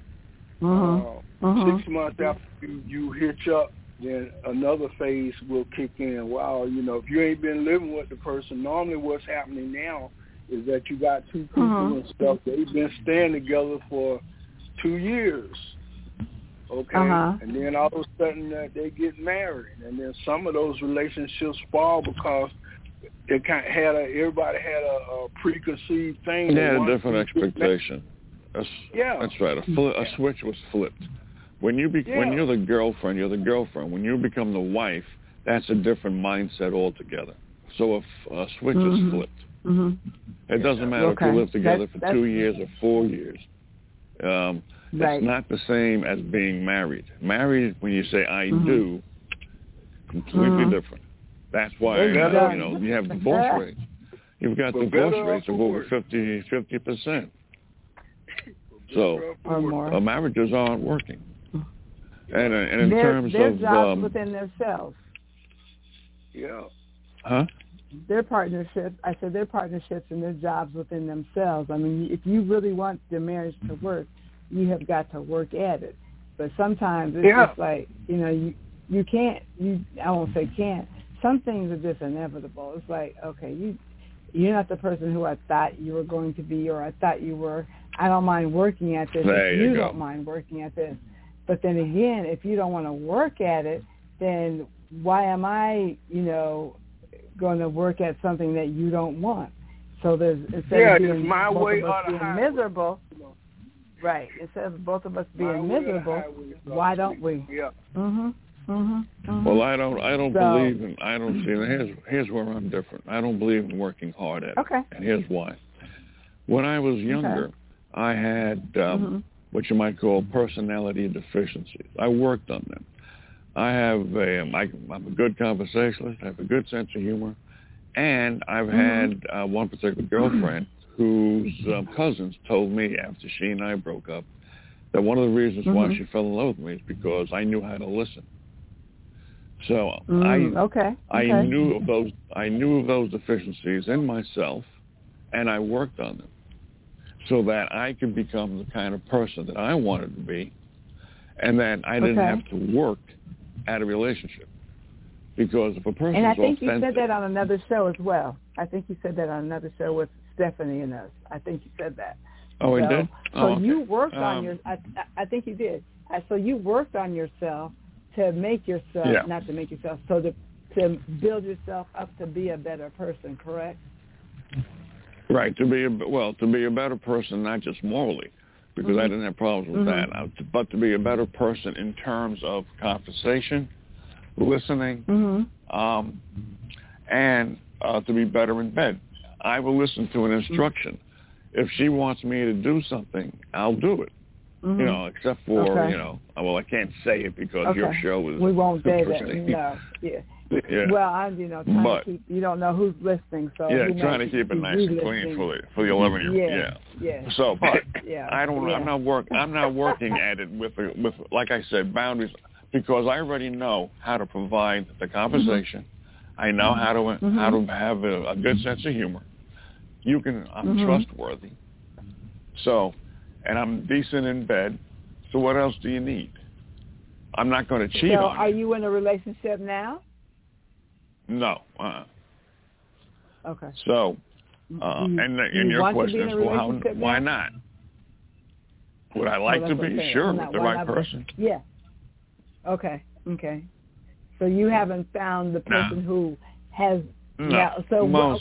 6 months after you hitch up, then another phase will kick in. Wow, you know, if you ain't been living with the person, normally what's happening now is that you got two people and stuff. They've been staying together for 2 years, okay? And then all of a sudden they get married, and then some of those relationships fall because it everybody had a preconceived thing. They had a different expectation. That's right. A switch was flipped. When you're the girlfriend, you're the girlfriend. When you become the wife, that's a different mindset altogether. So if a switch is flipped, it doesn't matter if you live together for 2 years or 4 years. It's not the same as being married. Married, when you say I do, completely different. That's why you have divorce rates. You've got divorce rates of over 50%. So marriages aren't working. And in terms of jobs within themselves. Yeah. Huh? Their partnerships. I said their partnerships and their jobs within themselves. I mean, if you really want the marriage to work, you have got to work at it. But sometimes it's just like you can't. I won't say can't. Some things are just inevitable. It's like, okay, you're not the person who I thought you were going to be, or I thought you were. I don't mind working at this. You don't mind working at this. But then again, if you don't want to work at it, then why am I, going to work at something that you don't want? So there's instead of being my both way of us being miserable, right? Instead of both of us being miserable, why don't we? Yeah. Well, I don't believe in. I don't see. Here's where I'm different. I don't believe in working hard at it. Okay. And here's why. When I was younger, I had what you might call personality deficiencies. I worked on them. I have I'm a good conversationalist. I have a good sense of humor, and I've had one particular girlfriend whose cousins told me after she and I broke up that one of the reasons why she fell in love with me is because I knew how to listen. So I knew of those. I knew of those deficiencies in myself, and I worked on them so that I could become the kind of person that I wanted to be, and that I didn't have to work at a relationship. Because if a person and I is think authentic, you said that on another show as well. I think you said that on another show with Stephanie and us. I think you said that. Oh, I did? So you worked on your. I think you did. So you worked on yourself to make yourself, not to make yourself, so to build yourself up to be a better person, correct? Right, to be a better person, not just morally, because I didn't have problems with that, but to be a better person in terms of conversation, listening, and to be better in bed. I will listen to an instruction. If she wants me to do something, I'll do it. Except for, I can't say it because your show is... We won't say that, no. Yeah. Well, I'm, trying to keep... You don't know who's listening, so... trying to keep it nice and clean for the 11-year. Yeah. So, but I'm not working at it with, like I said, boundaries, because I already know how to provide the conversation. I know how to have a good sense of humor. I'm trustworthy. So, and I'm decent in bed. So what else do you need? I'm not going to cheat on you. So are you in a relationship now? No. Okay. So, and your question is, why not? Would I like to be? Sure, with the right person. Yeah. Okay. So you haven't found the person who has... No. So what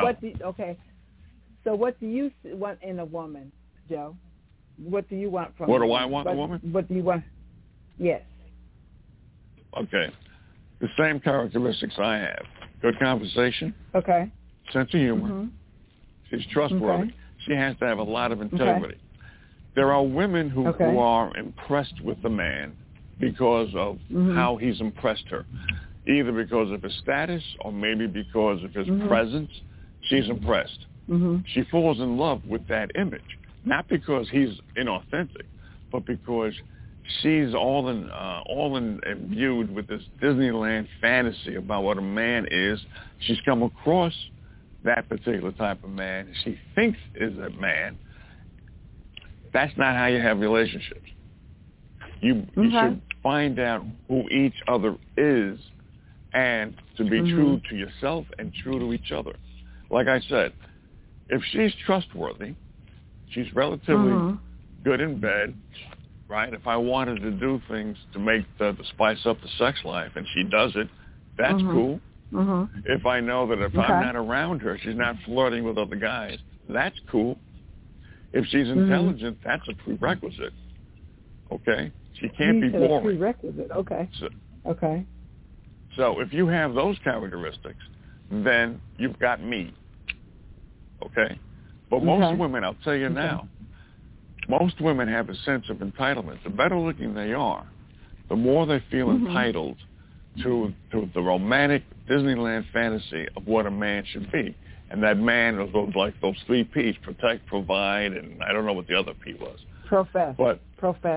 do you want in a woman, Joe? What do you want from? What do I want in a woman? What do you want? Yes. Okay. The same characteristics I have: good conversation. Okay. Sense of humor. She's trustworthy. Okay. She has to have a lot of integrity. There are women who are impressed with the man because of how he's impressed her, either because of his status or maybe because of his presence. She's impressed. She falls in love with that image, not because he's inauthentic, but because she's all imbued with this Disneyland fantasy about what a man is. She's come across that particular type of man. She thinks is a man. That's not how you have relationships. You should find out who each other is, and to be true to yourself and true to each other. Like I said, if she's trustworthy, she's relatively good in bed, right? If I wanted to do things to spice up the sex life and she does it, that's cool. If I know that if I'm not around her, she's not flirting with other guys, that's cool. If she's intelligent, that's a prerequisite. Okay? She can't be boring. Prerequisite. Okay. Okay. So if you have those characteristics, then you've got me. Okay? But most women, I'll tell you now, most women have a sense of entitlement. The better looking they are, the more they feel entitled to the romantic Disneyland fantasy of what a man should be. And that man is like those 3 P's, protect, provide, and I don't know what the other P was. Profess. But Profess.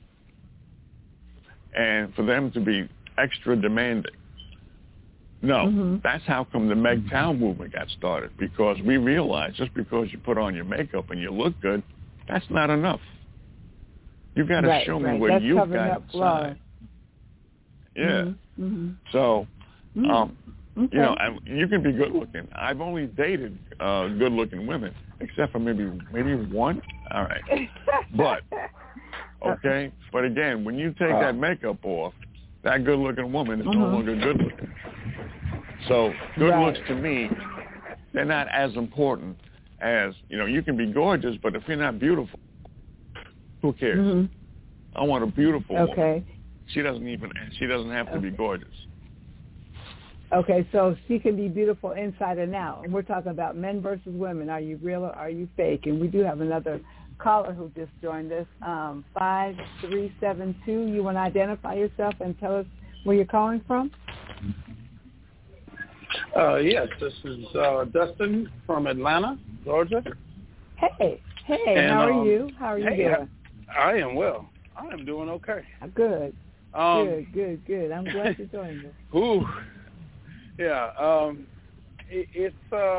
And for them to be extra demanding. No, that's how come the MGTOW movement got started, because we realized just because you put on your makeup and you look good, that's not enough. You got to show me what you've got inside. Yeah. So, you know, you can be good looking. I've only dated good looking women, except for maybe one. All right. But, okay. But again, when you take that makeup off, that good looking woman is no longer good looking. So good looks to me, they're not as important as, you know, you can be gorgeous, but if you're not beautiful, who cares? I want a beautiful woman. She doesn't have to be gorgeous. Okay, so she can be beautiful inside and out. And we're talking about men versus women. Are you real or are you fake? And we do have another caller who just joined us, 5372. You want to identify yourself and tell us where you're calling from? Yes, this is Dustin from Atlanta, Georgia. Hey, and, how are you? How are you doing? I am well. I am doing okay. Good. Good. I'm glad you're joining us. Ooh, yeah. It's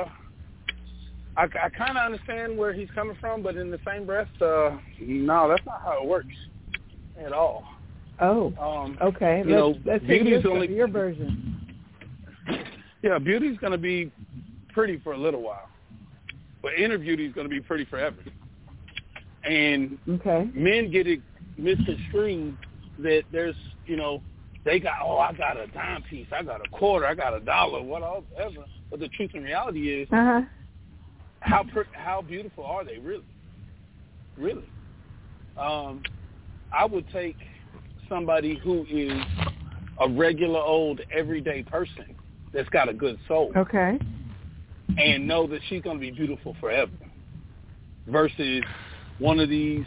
I kind of understand where he's coming from, but in the same breath, no, that's not how it works at all. Oh, okay. Let's hear your version. Yeah, beauty's going to be pretty for a little while, but inner beauty is going to be pretty forever. And men get it misconstrued that there's, you know, they got, I got a dime piece, I got a quarter, I got $1, whatever. But the truth and reality is, how beautiful are they really? Really. I would take somebody who is a regular old everyday person that's got a good soul. Okay. And know that she's going to be beautiful forever. Versus one of these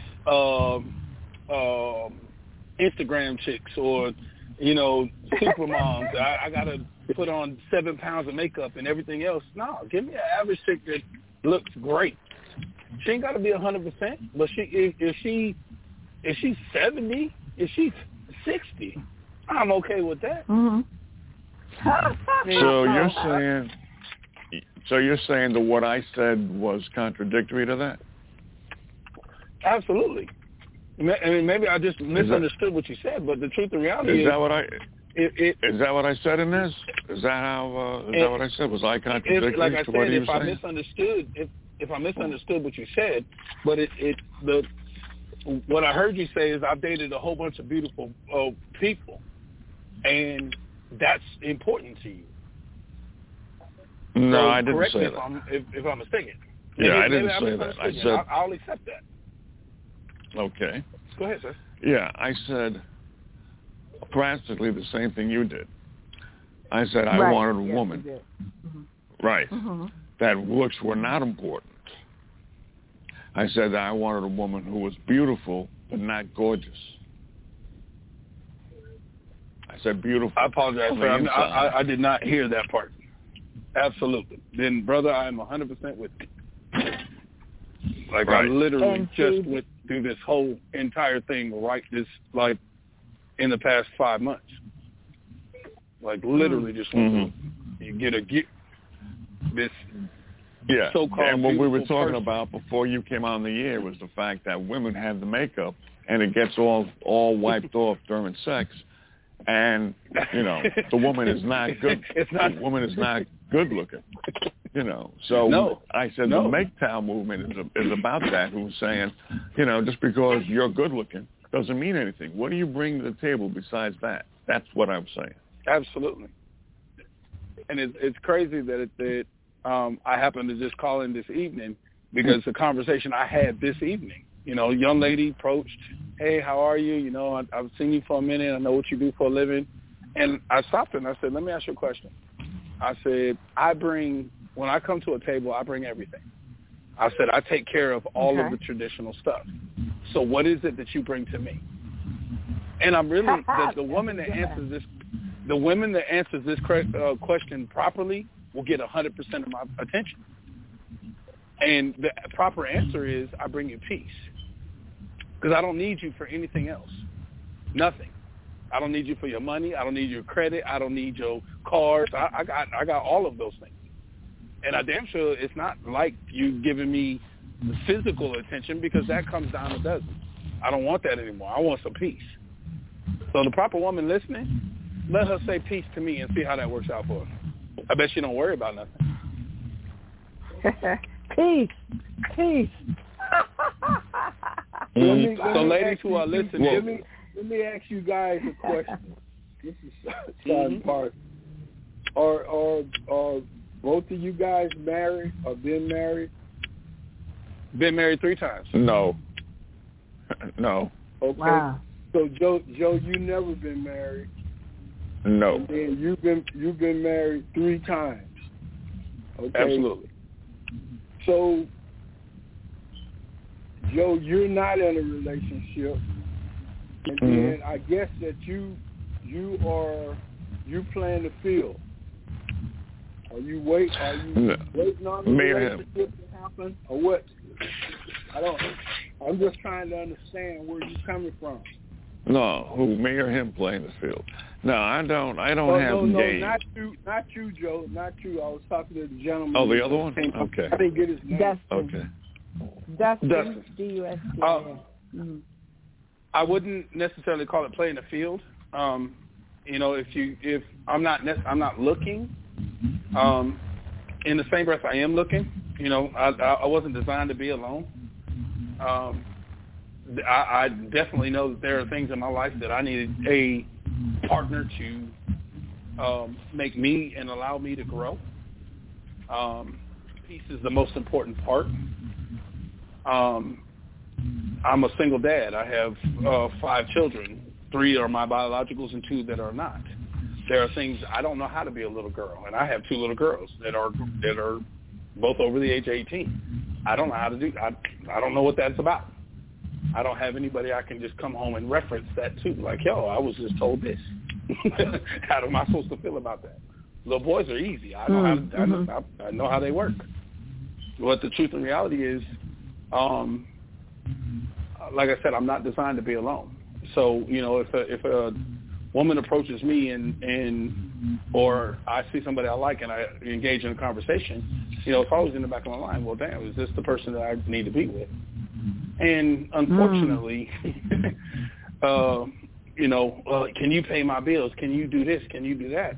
Instagram chicks or, you know, super moms. I got to put on 7 pounds of makeup and everything else. No, give me an average chick that looks great. She ain't got to be 100%, but if she's 70, if she's 60, I'm okay with that. So you're saying that what I said was contradictory to that? Absolutely. I mean, maybe I just misunderstood what you said, but the truth and reality is is that what I said in this? Is that what I said? Was I contradictory like I to what said, he was saying? If I misunderstood what you said, but what I heard you say is I've dated a whole bunch of beautiful people, and that's important to you. No, so I didn't say that. If I'm mistaken. Yeah, I didn't say that. I said I'll accept that. Okay. Go ahead, sir. Yeah, I said practically the same thing you did. I said I wanted a woman, that looks were not important. I said that I wanted a woman who was beautiful but not gorgeous. I said beautiful. I apologize, sir. I did not hear that part. Absolutely. Then, brother, I am 100% with you. Like, I literally just went through this whole entire thing in the past 5 months. Like, literally just went through. You get this so-called and what we were talking person about before you came on the air was the fact that women have the makeup and it gets all wiped off during sex. And, you know, the woman is not good. The woman is not good looking, you know. So I said the MGTOW movement is about that, who's saying, you know, just because you're good looking doesn't mean anything. What do you bring to the table besides that? That's what I'm saying. Absolutely. And it's crazy that I happened to just call in this evening because the conversation I had this evening, you know, young lady approached, hey, how are you? You know, I've seen you for a minute. I know what you do for a living. And I stopped her and I said, let me ask you a question. I said, when I come to a table, I bring everything. I said, I take care of all of the traditional stuff. So what is it that you bring to me? And I'm really, the woman that answers this question properly will get 100% of my attention. And the proper answer is, I bring you peace. Because I don't need you for anything else. Nothing. I don't need you for your money. I don't need your credit. I don't need your cars. I got all of those things. And I damn sure it's not like you giving me the physical attention, because that comes down a dozen. I don't want that anymore. I want some peace. So the proper woman listening, let her say peace to me and see how that works out for her. I bet she don't worry about nothing. Peace. So ladies who are listening, let me ask you guys a question. This is Sean Park. Are both of you guys married or been married? Been married 3 times. No. Okay. Wow. So Joe, you never been married. No. And then you've been married 3 times. Okay. Absolutely. So Joe, you're not in a relationship, and then I guess that you playing the field. Are you waiting on the relationship to happen, or what? I'm just trying to understand where you're coming from. No, who, me or him playing the field? No, I don't have games. No, not you, Joe, not you. I was talking to the gentleman. Oh, the other one? Okay. I didn't get his name. Dustin. Okay. Dustin. D-U-S-T-I-N. I wouldn't necessarily call it playing the field. You know, if I'm not looking. In the same breath, I am looking. You know, I wasn't designed to be alone. I definitely know that there are things in my life that I needed a partner to make me and allow me to grow. Peace is the most important part. I'm a single dad. I have 5 children. 3 are my biologicals and 2 that are not. There are things I don't know how to be a little girl, and I have 2 little girls that are both over the age of 18. I don't know how to do. I don't know what that's about. I don't have anybody I can just come home and reference that to. Like, yo, I was just told this. How am I supposed to feel about that? Little boys are easy. I know I know how they work. But the truth and reality is, like I said, I'm not designed to be alone. So, you know, if a woman approaches me or I see somebody I like and I engage in a conversation, you know, it's always in the back of my mind, well, damn, is this the person that I need to be with? And unfortunately, you know, can you pay my bills? Can you do this? Can you do that?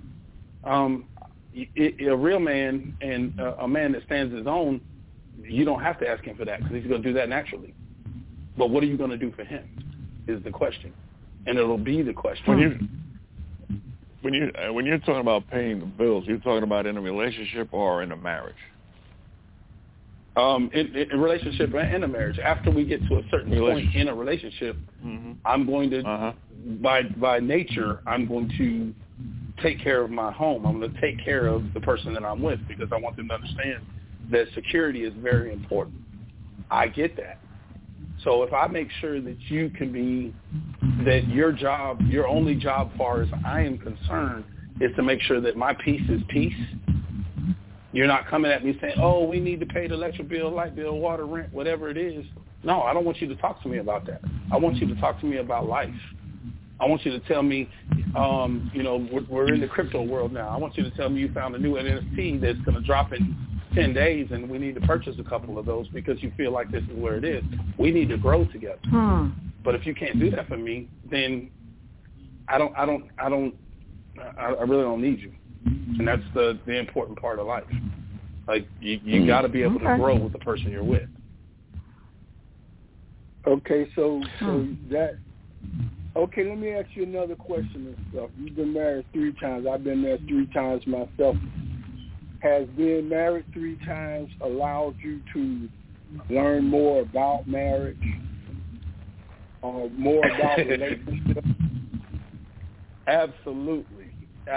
A real man and a man that stands his own, you don't have to ask him for that, because he's going to do that naturally. But what are you going to do for him is the question. And it'll be the question. When you're talking about paying the bills, you're talking about in a relationship or in a marriage? In a relationship and a marriage. After we get to a certain point in a relationship, I'm going to, by nature, I'm going to take care of my home. I'm going to take care of the person that I'm with, because I want them to understand that security is very important. I get that. So if I make sure that you can be, that your only job, far as I am concerned, is to make sure that my peace is peace. You're not coming at me saying, oh, we need to pay the electric bill, light bill, water, rent, whatever it is. No, I don't want you to talk to me about that. I want you to talk to me about life. I want you to tell me, you know, we're in the crypto world now. I want you to tell me you found a new NFT that's going to drop in 10 days and we need to purchase a couple of those because you feel like this is where it is. We need to grow together. But if you can't do that for me, then I really don't need you. And that's the important part of life. Like, you got to be able to grow with the person you're with. Okay, so that... Okay, let me ask you another question and stuff. You've been married 3 times. I've been married 3 times myself. Has being married 3 times allowed you to learn more about marriage? more about relationships? Absolutely.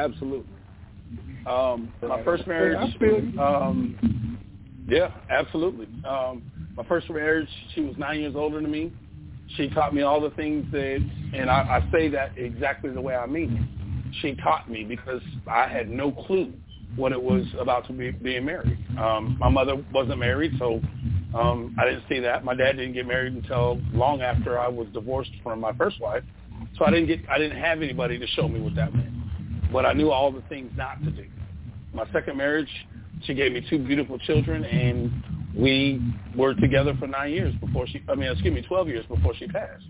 My first marriage. Yeah, absolutely. My first marriage, she was 9 years older than me. She taught me all the things that, and I say that exactly the way I mean it. She taught me because I had no clue what it was about to be being married. My mother wasn't married, so I didn't see that. My dad didn't get married until long after I was divorced from my first wife. So I didn't have anybody to show me what that meant. But I knew all the things not to do. My second marriage, she gave me 2 beautiful children, and we were together for 12 years before she passed.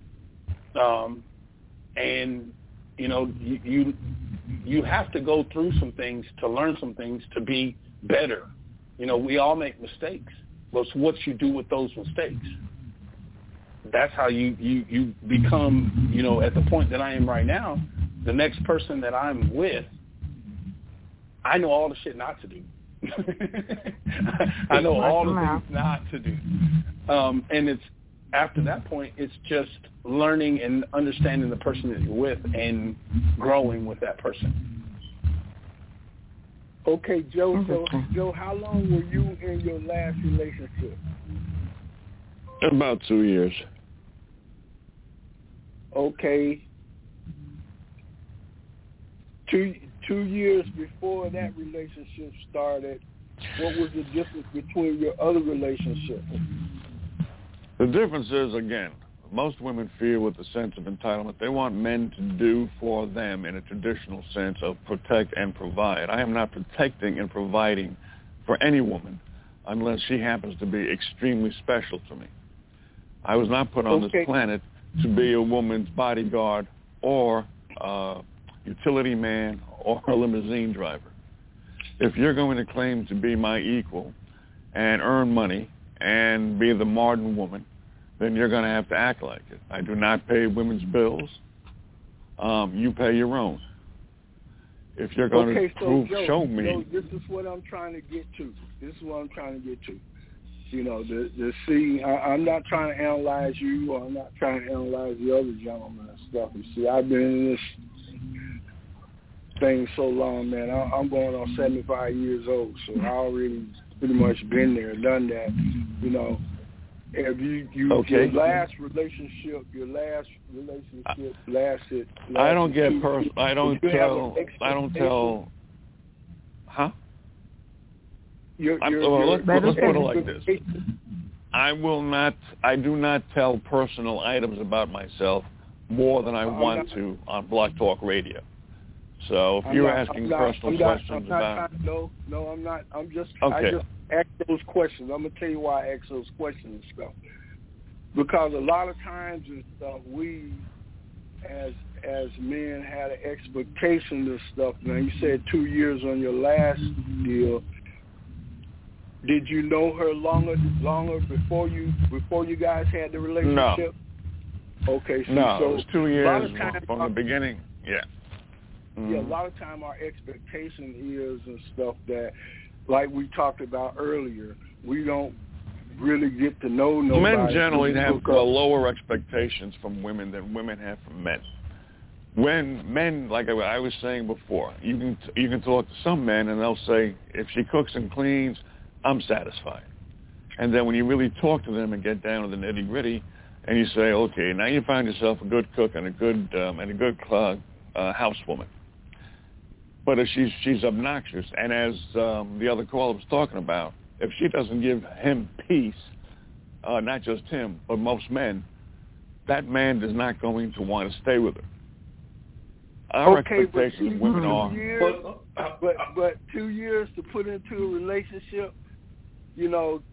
And you know, you have to go through some things to learn some things to be better. You know, we all make mistakes, but it's what you do with those mistakes. That's how you become, you know, at the point that I am right now, the next person that I'm with, I know all the shit not to do. I know all the things not to do. And it's after that point, it's just learning and understanding the person that you're with and growing with that person. Okay, Joe. So, Joe, how long were you in your last relationship? About 2 years. Okay. 2 years before that relationship started, what was the difference between your other relationships? The difference is, again, most women feel with a sense of entitlement. They want men to do for them in a traditional sense of protect and provide. I am not protecting and providing for any woman unless she happens to be extremely special to me. I was not put on this planet to be a woman's bodyguard or utility man or a limousine driver. If you're going to claim to be my equal and earn money and be the modern woman, then you're going to have to act like it. I do not pay women's bills. You pay your own. If you're going to show me. So this is what I'm trying to get to. You know, I'm not trying to analyze you, or I'm not trying to analyze the other gentlemen and stuff. You see, I've been in this thing so long, man. I'm going on 75 years old, so I already pretty much been there, done that. You know, if your last relationship lasted. I don't get personal. I don't tell. Huh? Let's put it like this. I do not tell personal items about myself more than I want to on Blog Talk Radio. So if you're asking personal questions about... No, I'm not. I just Okay. ask those questions. I'm going to tell you why I ask those questions and stuff. Because a lot of times and stuff, we as men had an expectation of stuff. Now, you said 2 years on your last deal. Did you know her longer before you guys had the relationship? No. Okay. No, so it was 2 years from the beginning. Yeah. Yeah, a lot of time our expectation is and stuff that, like we talked about earlier, we don't really get to know nobody. Men generally have lower expectations from women than women have from men. When men, like I was saying before, you can talk to some men and they'll say, if she cooks and cleans, I'm satisfied. And then when you really talk to them and get down to the nitty gritty, and you say, okay, now you find yourself a good cook and a good housewoman. But if she's obnoxious, and as the other caller was talking about, if she doesn't give him peace, not just him, but most men, that man is not going to want to stay with her. Our expectations of women are... But 2 years to put into a relationship, you know,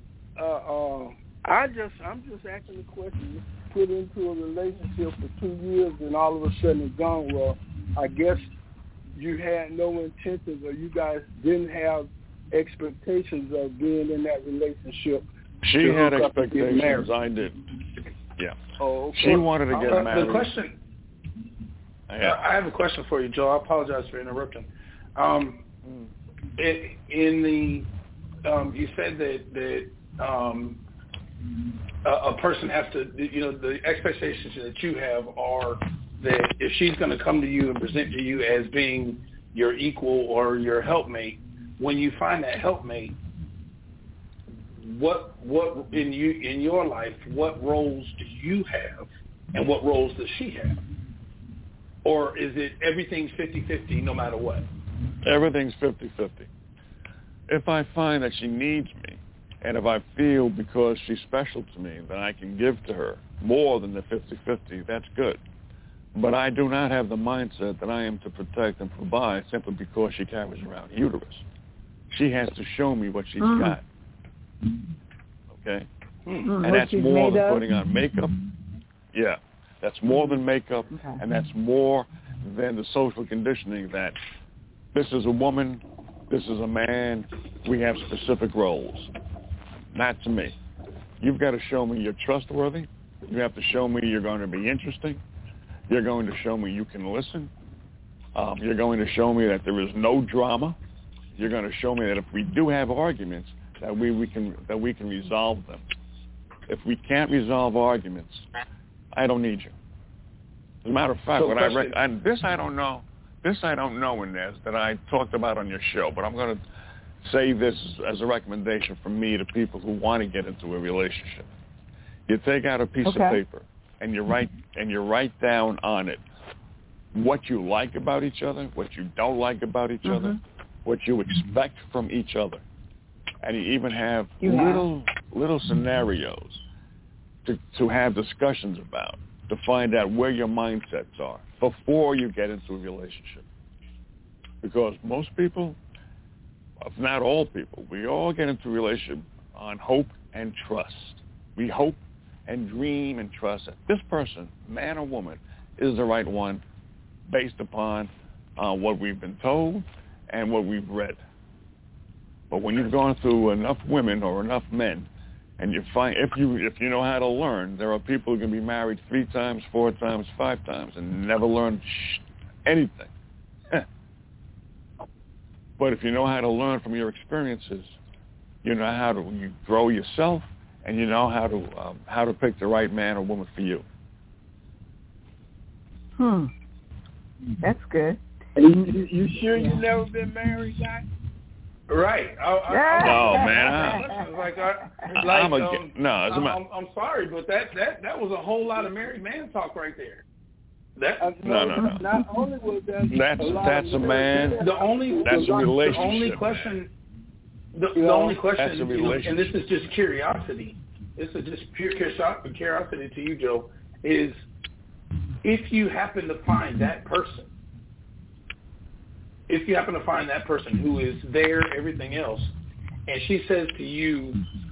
I'm just asking the question, put into a relationship for 2 years and all of a sudden it's gone. Well, I guess you had no intentions, or you guys didn't have expectations of being in that relationship. She had expectations. I didn't. Yeah. Oh, okay. She wanted to get married. The question. I have a question for you, Joe. I apologize for interrupting. You said that a person has to, the expectations that you have are that if she's going to come to you and present to you as being your equal or your helpmate, when you find that helpmate, what in your life, what roles do you have and what roles does she have? Or is it everything's 50-50 no matter what? Everything's 50-50. If I find that she needs me, and if I feel because she's special to me that I can give to her more than the 50-50, that's good. But I do not have the mindset that I am to protect and provide simply because she carries around a uterus. She has to show me what she's got. Okay? And that's more than putting on makeup. Yeah. That's more than makeup, and that's more than the social conditioning that this is a woman, this is a man, we have specific roles. Not to me. You've got to show me you're trustworthy. You have to show me you're going to be interesting. You're going to show me you can listen. You're going to show me that there is no drama. You're going to show me that if we do have arguments, that we can resolve them. If we can't resolve arguments, I don't need you. As a matter of fact, this I don't know, Inez, that I talked about on your show, but I'm going to say this as a recommendation from me to people who want to get into a relationship. You take out a piece of paper and you write down on it what you like about each other, what you don't like about each other, what you expect from each other, and you even have little scenarios to have discussions about, to find out where your mindsets are before you get into a relationship. Because most people, if not all people, we all get into a relationship on hope and trust. We hope and dream and trust that this person, man or woman, is the right one based upon what we've been told and what we've read. But when you've gone through enough women or enough men, and you find, if you know how to learn, there are people who can be married 3 times, 4 times, 5 times, and never learn anything. But if you know how to learn from your experiences, you know how to you grow yourself, and you know how to pick the right man or woman for you. That's good. You sure you've never been married, Doc? Right. No, man. I'm sorry, but that was a whole lot of married man talk right there. No. Not only was that that's a man. That's a relationship. The only question, that's a relationship. And this is just curiosity. This is just pure curiosity to you, Joe. Is if you happen to find that person. If you happen to find that person who is there, everything else, and she says to you,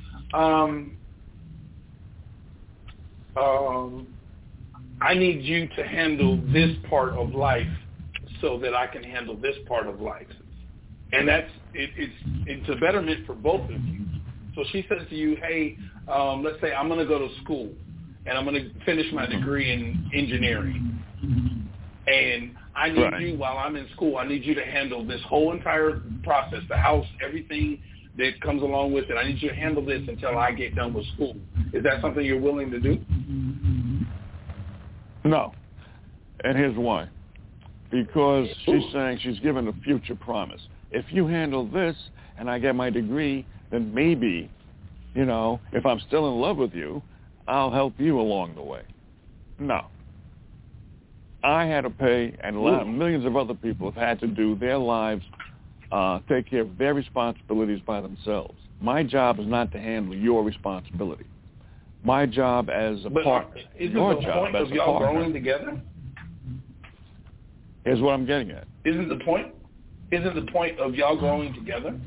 I need you to handle this part of life so that I can handle this part of life. And it's a betterment for both of you. So she says to you, hey, let's say I'm going to go to school and I'm going to finish my degree in engineering. And I need you, while I'm in school, I need you to handle this whole entire process, the house, everything that comes along with it. I need you to handle this until I get done with school. Is that something you're willing to do? No. And here's why. Because she's saying she's given a future promise. If you handle this and I get my degree, then maybe, if I'm still in love with you, I'll help you along the way. No. I had to pay, and millions of other people have had to do their lives, take care of their responsibilities by themselves. My job is not to handle your responsibility. My job as a partner, your job as a partner. Isn't the point of y'all growing together? Here's what I'm getting at. Isn't the point of y'all growing together?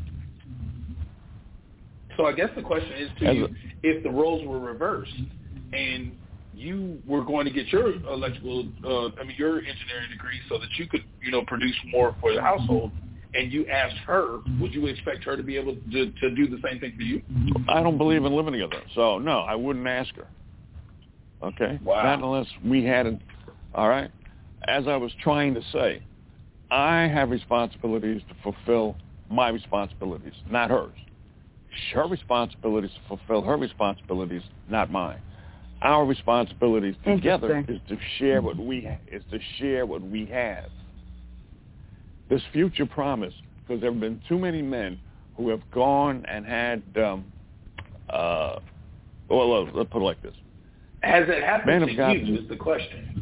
So I guess the question is to you, if the roles were reversed and you were going to get your your engineering degree so that you could, produce more for the household, and you asked her, would you expect her to be able to do the same thing for you? I don't believe in living together, so no, I wouldn't ask her. Okay? Wow. Not unless we had it. All right? As I was trying to say, I have responsibilities to fulfill my responsibilities, not hers. her responsibility is to fulfill her responsibilities, not mine. Our responsibilities together is to share what we have. This future promise, because there have been too many men who have gone and had, let's put it like this. Has it happened to you is the question.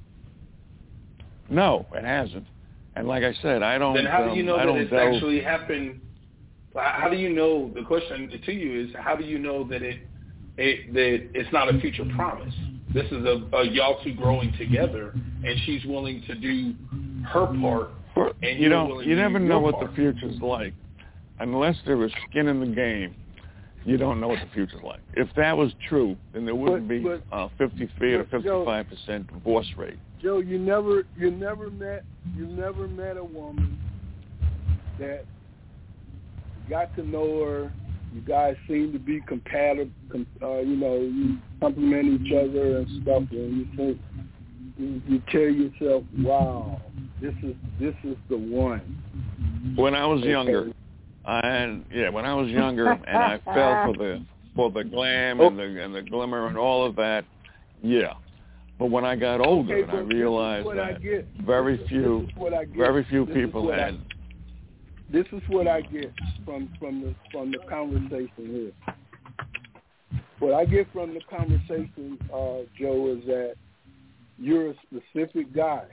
No, it hasn't. And like I said, I don't. Then how do you know that it's actually happened? How do you know? The question to you is, how do you know that that it's not a future promise? This is a y'all two growing together, and she's willing to do her part. And you never know what the future's like, unless there is skin in the game. You don't know what the future's like. If that was true, then there wouldn't be 53 or 55% divorce rate. Joe, you never met a woman that got to know her. You guys seem to be compatible. You complement each other and stuff, and you think you tell yourself, "Wow, this is the one." When I was younger. When I was younger and I fell for the glam and the glimmer and all of that, yeah. But when I got older and I realized that very few people had. This is what I get from the conversation here. What I get from the conversation, Joe, is that you're a specific guy,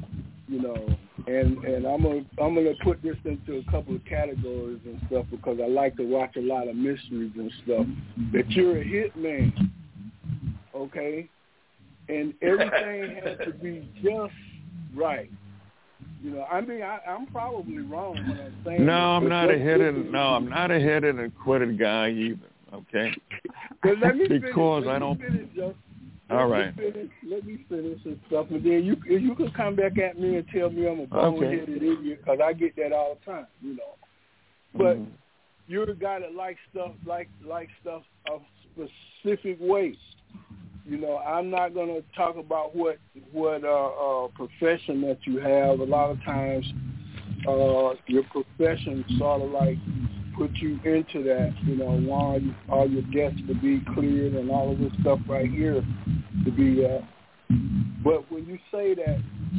and I'm gonna put this into a couple of categories and stuff because I like to watch a lot of mysteries and stuff. That you're a hit man, okay, and everything has to be just right. I'm probably wrong when I'm saying. No, I'm not a hit and quitted guy either. Okay, because I don't. Finish, Joe. All right. Let me finish and stuff, and then you can come back at me and tell me I'm a boneheaded idiot because I get that all the time, But you're a guy that likes stuff a specific way. I'm not going to talk about what profession that you have. A lot of times, your profession sort of like put you into that. All your debts to be cleared and all of this stuff right here to be. But when you say that,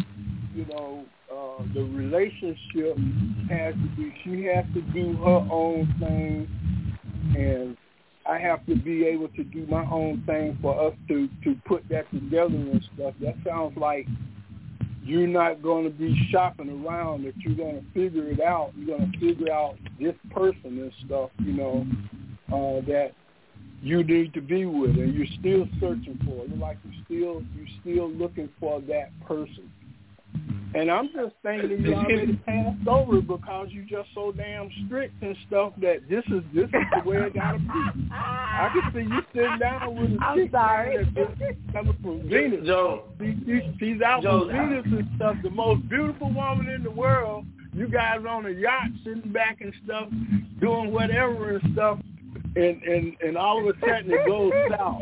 the relationship has to be. She has to do her own thing, and I have to be able to do my own thing for us to put that together and stuff. That sounds like you're not going to be shopping around, that you're going to figure it out. You're going to figure out this person and stuff, that you need to be with, and you're still searching for. You're like you're still looking for that person. And I'm just thinking you already passed over because you're just so damn strict and stuff that this is the way it gotta be. I can see you sitting down with a chick that's coming from Venus. Joe, she's out from Venus and stuff, the most beautiful woman in the world. You guys on a yacht sitting back and stuff, doing whatever and stuff, and all of a sudden it goes south.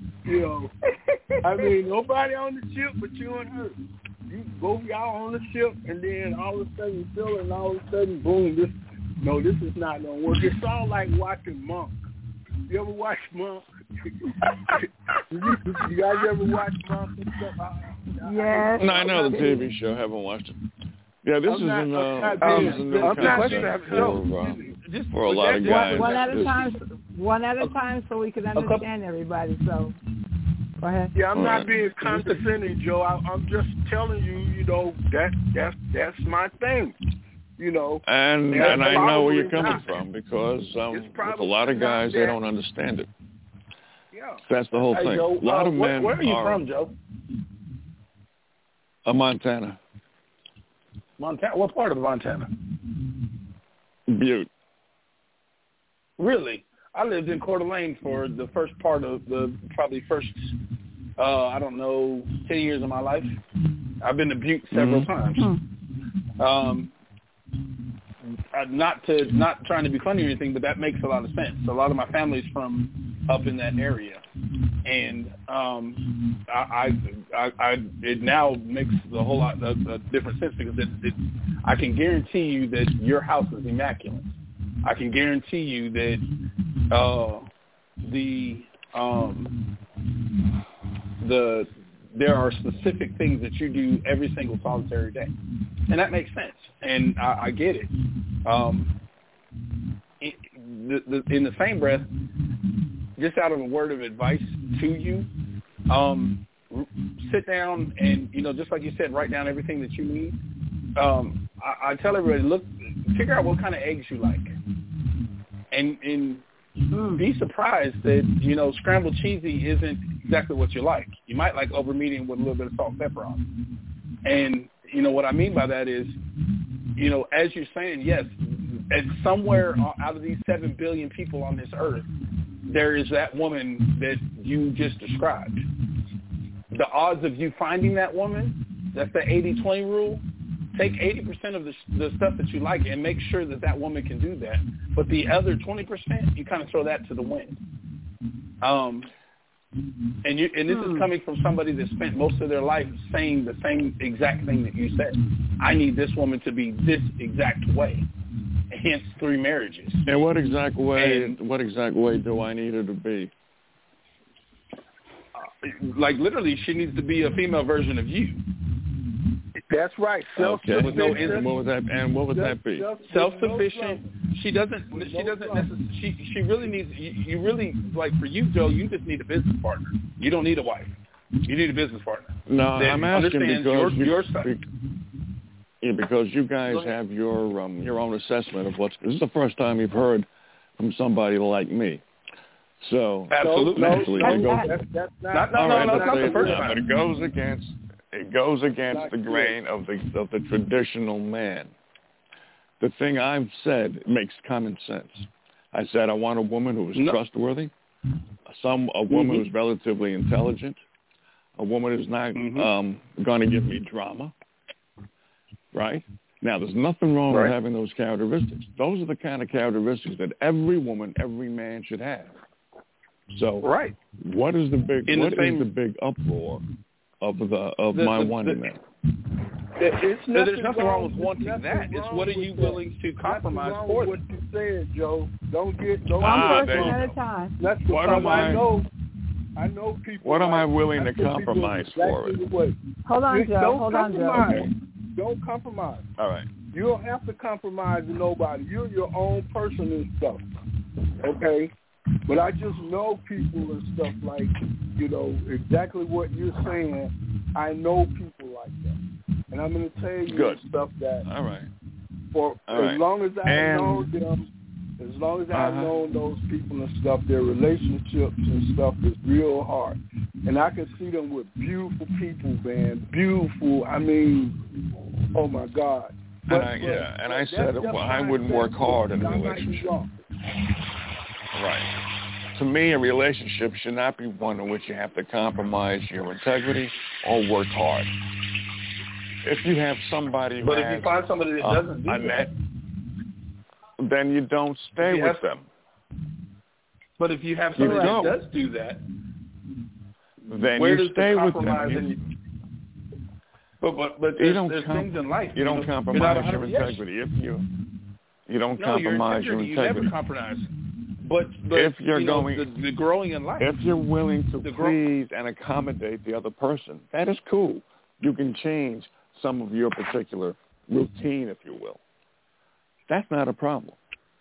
I mean, nobody on the ship but you and her. You both y'all on the ship, and then all of a sudden you feel it, and all of a sudden, boom, this is not going to work. It's all like watching Monk. You ever watch Monk? You guys ever watch Monk and stuff? Yes. No, I know the TV show. I haven't watched it. Yeah, this is a new concept for a lot of guys. One at a time so we can understand everybody, so... Go ahead. Yeah, I'm not being condescending, Joe. I'm just telling you, that's my thing, And I know where you're coming from because with a lot of guys, they don't understand it. Yeah. That's the whole thing. Joe, a lot of men where are you from, Joe? Montana. Montana? What part of Montana? Butte. Really? I lived in Coeur d'Alene for the first part of probably first 10 years of my life. I've been to Butte several times. Not trying to be funny or anything, but that makes a lot of sense. A lot of my family's from up in that area, and it now makes a whole lot of different sense because I can guarantee you that your house is immaculate. I can guarantee you that there are specific things that you do every single solitary day, and that makes sense, and I get it. In the same breath, just out of a word of advice to you, sit down and, just like you said, write down everything that you need. I tell everybody, figure out what kind of eggs you like, and be surprised that, scrambled cheesy isn't exactly what you like. You might like over medium with a little bit of salt and pepper on it. And, what I mean by that is, as you're saying, yes, and somewhere out of these 7 billion people on this earth, there is that woman that you just described. The odds of you finding that woman, that's the 80-20 rule. Take 80% of the stuff that you like and make sure that woman can do that. But the other 20%, you kind of throw that to the wind. And this is coming from somebody that spent most of their life saying the same exact thing that you said. I need this woman to be this exact way. Hence 3 marriages. And what exact way do I need her to be? Like literally, she needs to be a female version of you. That's right. Okay. With no, what was that? And what would that be? Self-sufficient. She really needs. You really, like for you, Joe. You just need a business partner. You don't need a wife. You need a business partner. No, I'm asking because because you guys have your own assessment of what's. This is the first time you've heard from somebody like me. So absolutely, that's not the first time. But it goes against the grain of the traditional man. The thing I've said makes common sense. I said I want a woman who is trustworthy, a woman who's relatively intelligent, a woman who's not going to give me drama. Right? Now, there's nothing wrong with having those characteristics. Those are the kind of characteristics that every woman, every man should have. So, what is the big uproar of my wanting that? There's nothing wrong with wanting that. It's what are you willing to compromise for? What you said, Joe. Don't one person at a time. That's what I know people. What am I willing to compromise for? Hold on, Joe. Don't compromise. All right. You don't have to compromise with nobody. You're your own person and stuff. Okay? But I just know people and stuff like, exactly what you're saying. I know people like that. And I'm going to tell you stuff that as long as I've known them, as long as I've known those people and stuff, their relationships and stuff is real hard. And I can see them with beautiful people, man. Beautiful. I mean, oh, my God. And I said I wouldn't work hard in a relationship. Right. To me, a relationship should not be one in which you have to compromise your integrity or work hard. If you have somebody if you find somebody that doesn't do that, then you don't stay with them. But if you have somebody that does do that, then you stay with them. But there's things in life. You don't compromise your integrity. If you don't compromise your integrity. You never compromise. But if you're the growing in life. If you're willing to please and accommodate the other person, that is cool. You can change some of your particular routine, if you will. That's not a problem.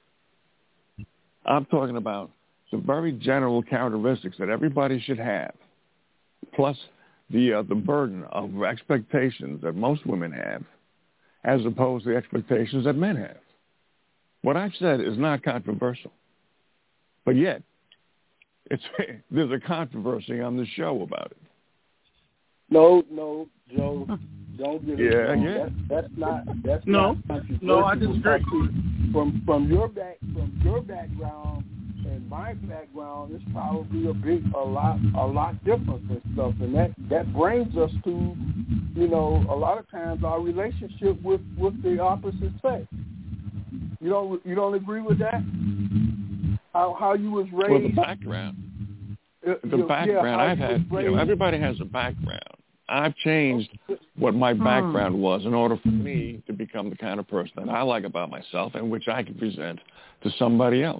I'm talking about the very general characteristics that everybody should have, plus the burden of expectations that most women have, as opposed to the expectations that men have. What I've said is not controversial, but yet there's a controversy on the show about it. No, Joe, don't get it wrong. Yeah. That's not No, I disagree. From your background and my background, it's probably a lot different and stuff, and that brings us to, a lot of times our relationship with the opposite sex. You don't agree with that? How you was raised? Well, the background. I've had, everybody has a background. I've changed what my background was in order for me to become the kind of person that I like about myself and which I can present to somebody else.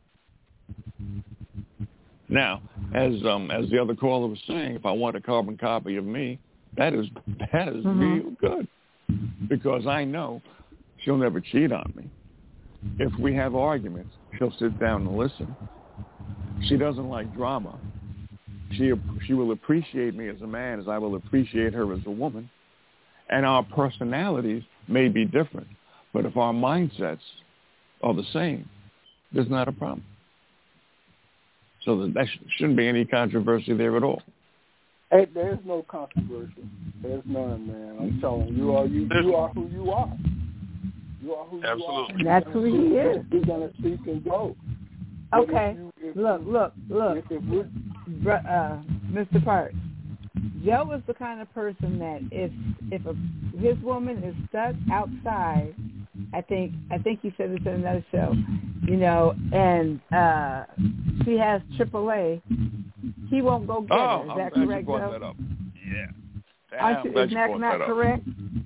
Now, as the other caller was saying, if I want a carbon copy of me, that is real good, because I know she'll never cheat on me. If we have arguments, she'll sit down and listen. She doesn't like drama. She will appreciate me as a man as I will appreciate her as a woman. And our personalities may be different, but if our mindsets are the same, there's not a problem. So that shouldn't be any controversy there at all. Hey, there's no controversy. There's none, man. I'm telling you, you are who you are. You are who Absolutely. you are. That's who he is. You're going to speak and go. Okay. Look. Mr. Parks, Joe is the kind of person that if his woman is stuck outside, I think he said this in another show, and she has AAA, he won't go get her. Is that correct, Joe? That up. Yeah. Is that not correct?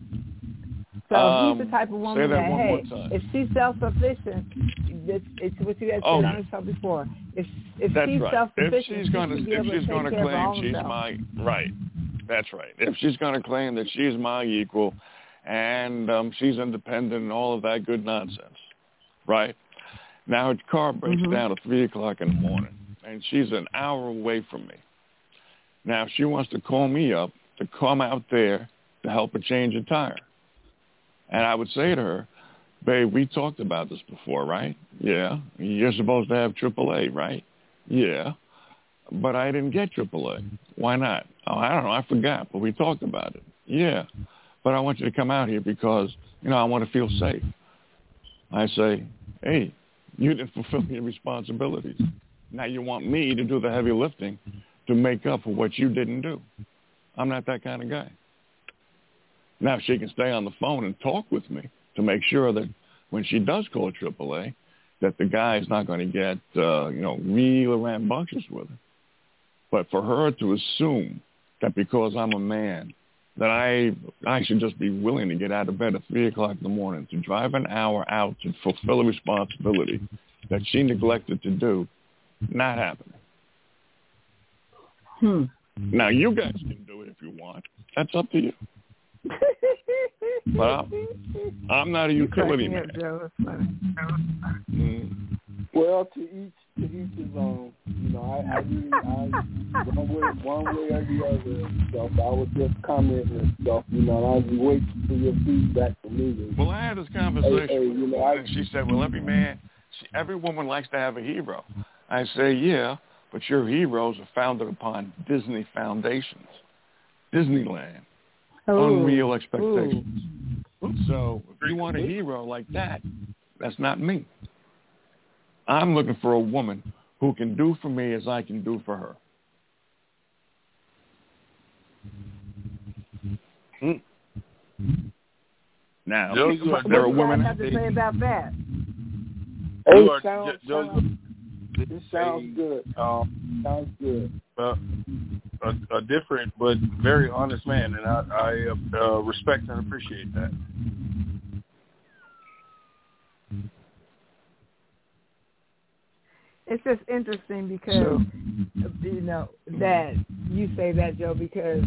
So he's the type of woman that if she's self-sufficient, it's what you guys said on the show before. If she's self-sufficient, if she's going to claim she's my right, that's right. If she's going to claim that she's my equal, and she's independent and all of that good nonsense, right? Now her car breaks down at 3:00 in the morning, and she's an hour away from me. Now she wants to call me up to come out there to help her change a tire. And I would say to her, babe, we talked about this before, right? Yeah. You're supposed to have AAA, right? Yeah. But I didn't get AAA. Why not? Oh, I don't know. I forgot, but we talked about it. Yeah. But I want you to come out here because, I want to feel safe. I say, hey, you didn't fulfill your responsibilities. Now you want me to do the heavy lifting to make up for what you didn't do. I'm not that kind of guy. Now, she can stay on the phone and talk with me to make sure that when she does call AAA, that the guy is not going to get, real rambunctious with her. But for her to assume that because I'm a man, that I should just be willing to get out of bed at 3:00 in the morning to drive an hour out to fulfill a responsibility that she neglected to do, not happening. Now, you guys can do it if you want. That's up to you. But I'm not a utility man. Well, to each his own. I one way or the other and stuff. I was just commenting and stuff. I was waiting for your feedback from me. Well, I had this conversation, and she said, "Well, every woman likes to have a hero." I say, "Yeah, but your heroes are founded upon Disney foundations, Disneyland." Unreal expectations. So if you want a hero like that, that's not me. I'm looking for a woman who can do for me as I can do for her. Now, there are women. What do you have to say about that? It sounds good. Sounds good. A different but very honest man, and I respect and appreciate that. It's just interesting because that you say that, Joe, because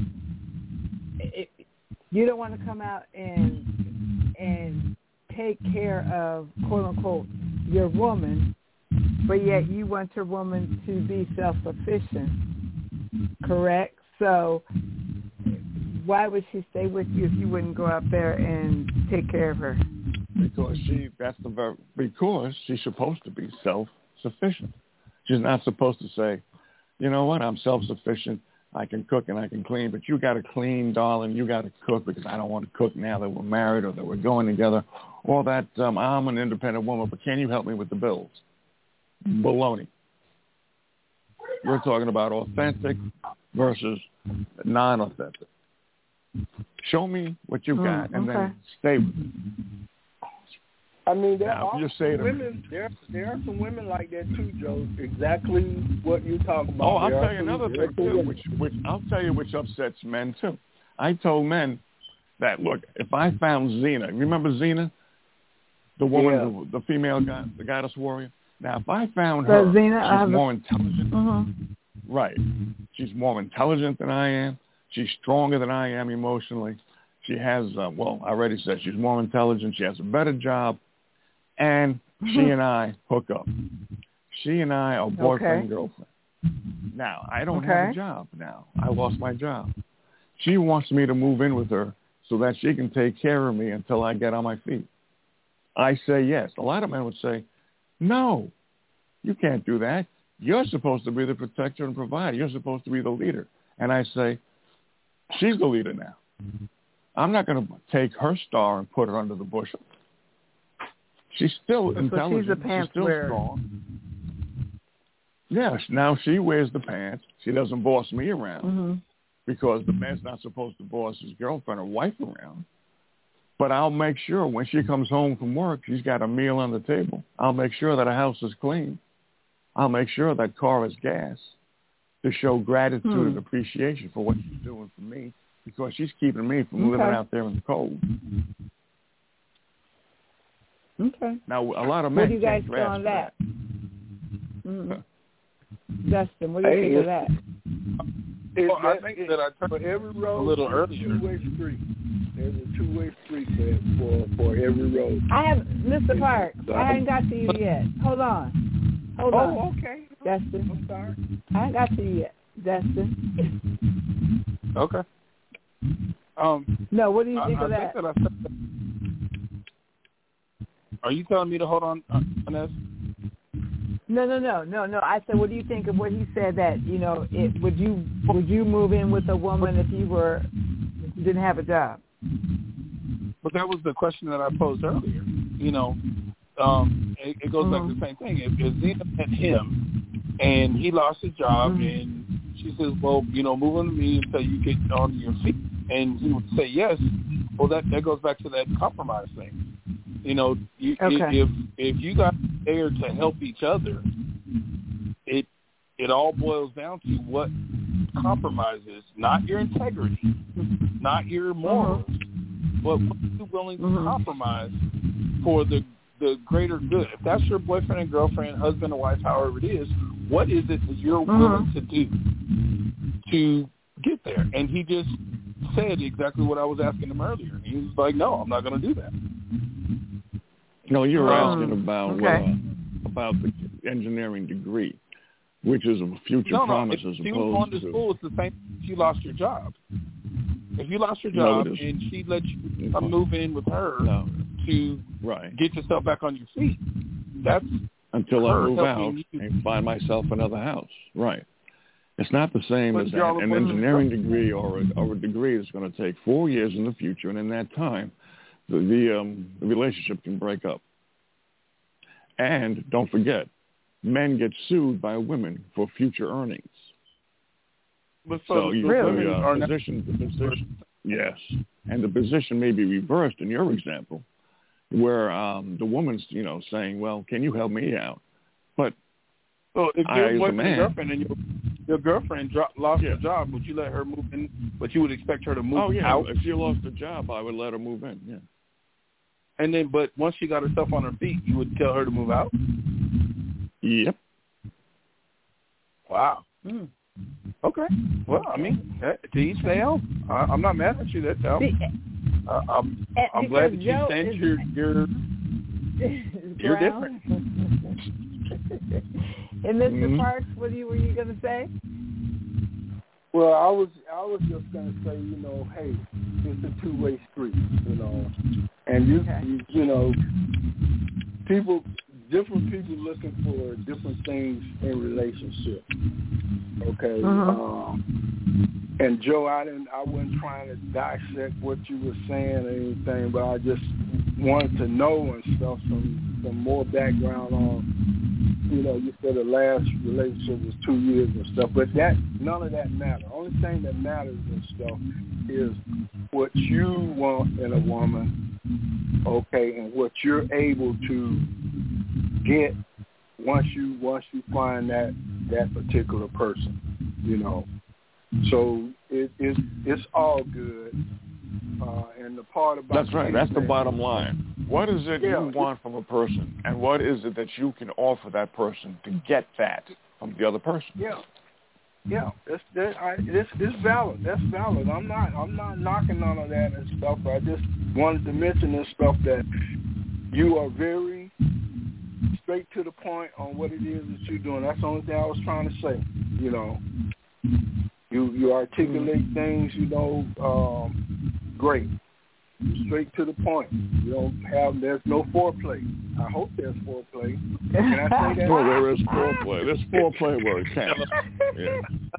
you don't want to come out and take care of, quote unquote, your woman, but yet you want your woman to be self-sufficient, correct? So why would she stay with you if you wouldn't go out there and take care of her? Because she's supposed to be self-sufficient. She's not supposed to say, you know what, I'm self-sufficient, I can cook and I can clean, but you got to clean, darling, you got to cook because I don't want to cook now that we're married or that we're going together, or that I'm an independent woman, but can you help me with the bills? Baloney. We're talking about authentic versus non-authentic. Show me what you got and then stay with me. I mean, there are some women like that too, Joe. Exactly what you talk about. Oh, I'll tell you another thing too, which I'll tell you which upsets men too. I told men that, look, if I found Xena, remember Xena? The woman, the female the goddess warrior? Now, if I found her, she's more intelligent. Right. She's more intelligent than I am. She's stronger than I am emotionally. She has, I already said she's more intelligent. She has a better job. And she and I hook up. She and I are boyfriend and girlfriend. Now, I don't have a job now. I lost my job. She wants me to move in with her so that she can take care of me until I get on my feet. I say yes. A lot of men would say, no, you can't do that. You're supposed to be the protector and provider. You're supposed to be the leader. And I say, she's the leader now. I'm not going to take her star and put her under the bushel. She's still intelligent. She's still strong. Yeah, now she wears the pants. She doesn't boss me around because the man's not supposed to boss his girlfriend or wife around. But I'll make sure when she comes home from work, she's got a meal on the table. I'll make sure that her house is clean. I'll make sure that car has gas to show gratitude and appreciation for what she's doing for me because she's keeping me from living out there in the cold. Okay. Now, a lot of men what do you guys feel on that? Dustin, what do you think of that? I think that I turned for every road, a little earlier. Two-way street. There's a two-way street for every road. I have, Mr. Park, I haven't got to you yet. Hold on. Oh, okay. Dustin. I'm sorry. I haven't got to you yet. Dustin. Okay. No, what do you think of that? Are you telling me to hold on, Inez? No. I said, what do you think of what he said that, would you move in with a woman if you didn't have a job? But that was the question that I posed earlier. It goes back to the same thing. If Xena met him and he lost his job and she says, well, move on to me until you get on your feet, and he would say yes, well, that goes back to that compromise thing. If you got there to help each other, it all boils down to what compromises, not your integrity, not your morals, but what you're willing to compromise for the greater good. If that's your boyfriend and girlfriend, husband and wife, however it is, what is it that you're willing to do to get there? And he just said exactly what I was asking him earlier. He was like, no, I'm not going to do that. You're asking about the engineering degree, which is a future promise as opposed to... If she was going to school, it's the same if you lost your job. If you lost your job and she let you come move in with her to get yourself back on your feet, that's until I move out and find myself another house. Right. It's not the same as an engineering degree or a degree that's going to take 4 years in the future, and in that time, the relationship can break up. And don't forget, men get sued by women for future earnings. But yes, and the position may be reversed in your example, where the woman's saying, "Well, can you help me out?" But if your boyfriend and girlfriend and your girlfriend lost her job, would you let her move in? But you would expect her to move out? If she lost her job, I would let her move in. Yeah. And then, but once she got herself on her feet, you would tell her to move out? Yep. Wow. Okay. Well, I mean, to each their own. I'm not mad at you. That's how. I'm glad that you stand you're different. And Mr. Parks, what were you going to say? Well, I was just going to say, hey, it's a two-way street, and different people looking for different things in relationships. Okay. And Joe, I wasn't trying to dissect what you were saying or anything, but I just wanted to know and stuff, some more background on, you said the last relationship was 2 years and stuff, but none of that matters. Only thing that matters and stuff is what you want in a woman, okay, and what you're able to get once you find that particular person, So it's all good. And the part about that's right. That's the bottom line. What is it you want from a person, and what is it that you can offer that person to get that from the other person? Yeah, it's valid. That's valid. I'm not knocking none of that and stuff. I just wanted to mention this stuff that you are very straight to the point on what it is that you're doing. That's the only thing I was trying to say. You know, you articulate things, great. Straight to the point. There's no foreplay. I hope there's foreplay. Can I say that? Well, there is foreplay. There's foreplay where it counts. Yeah.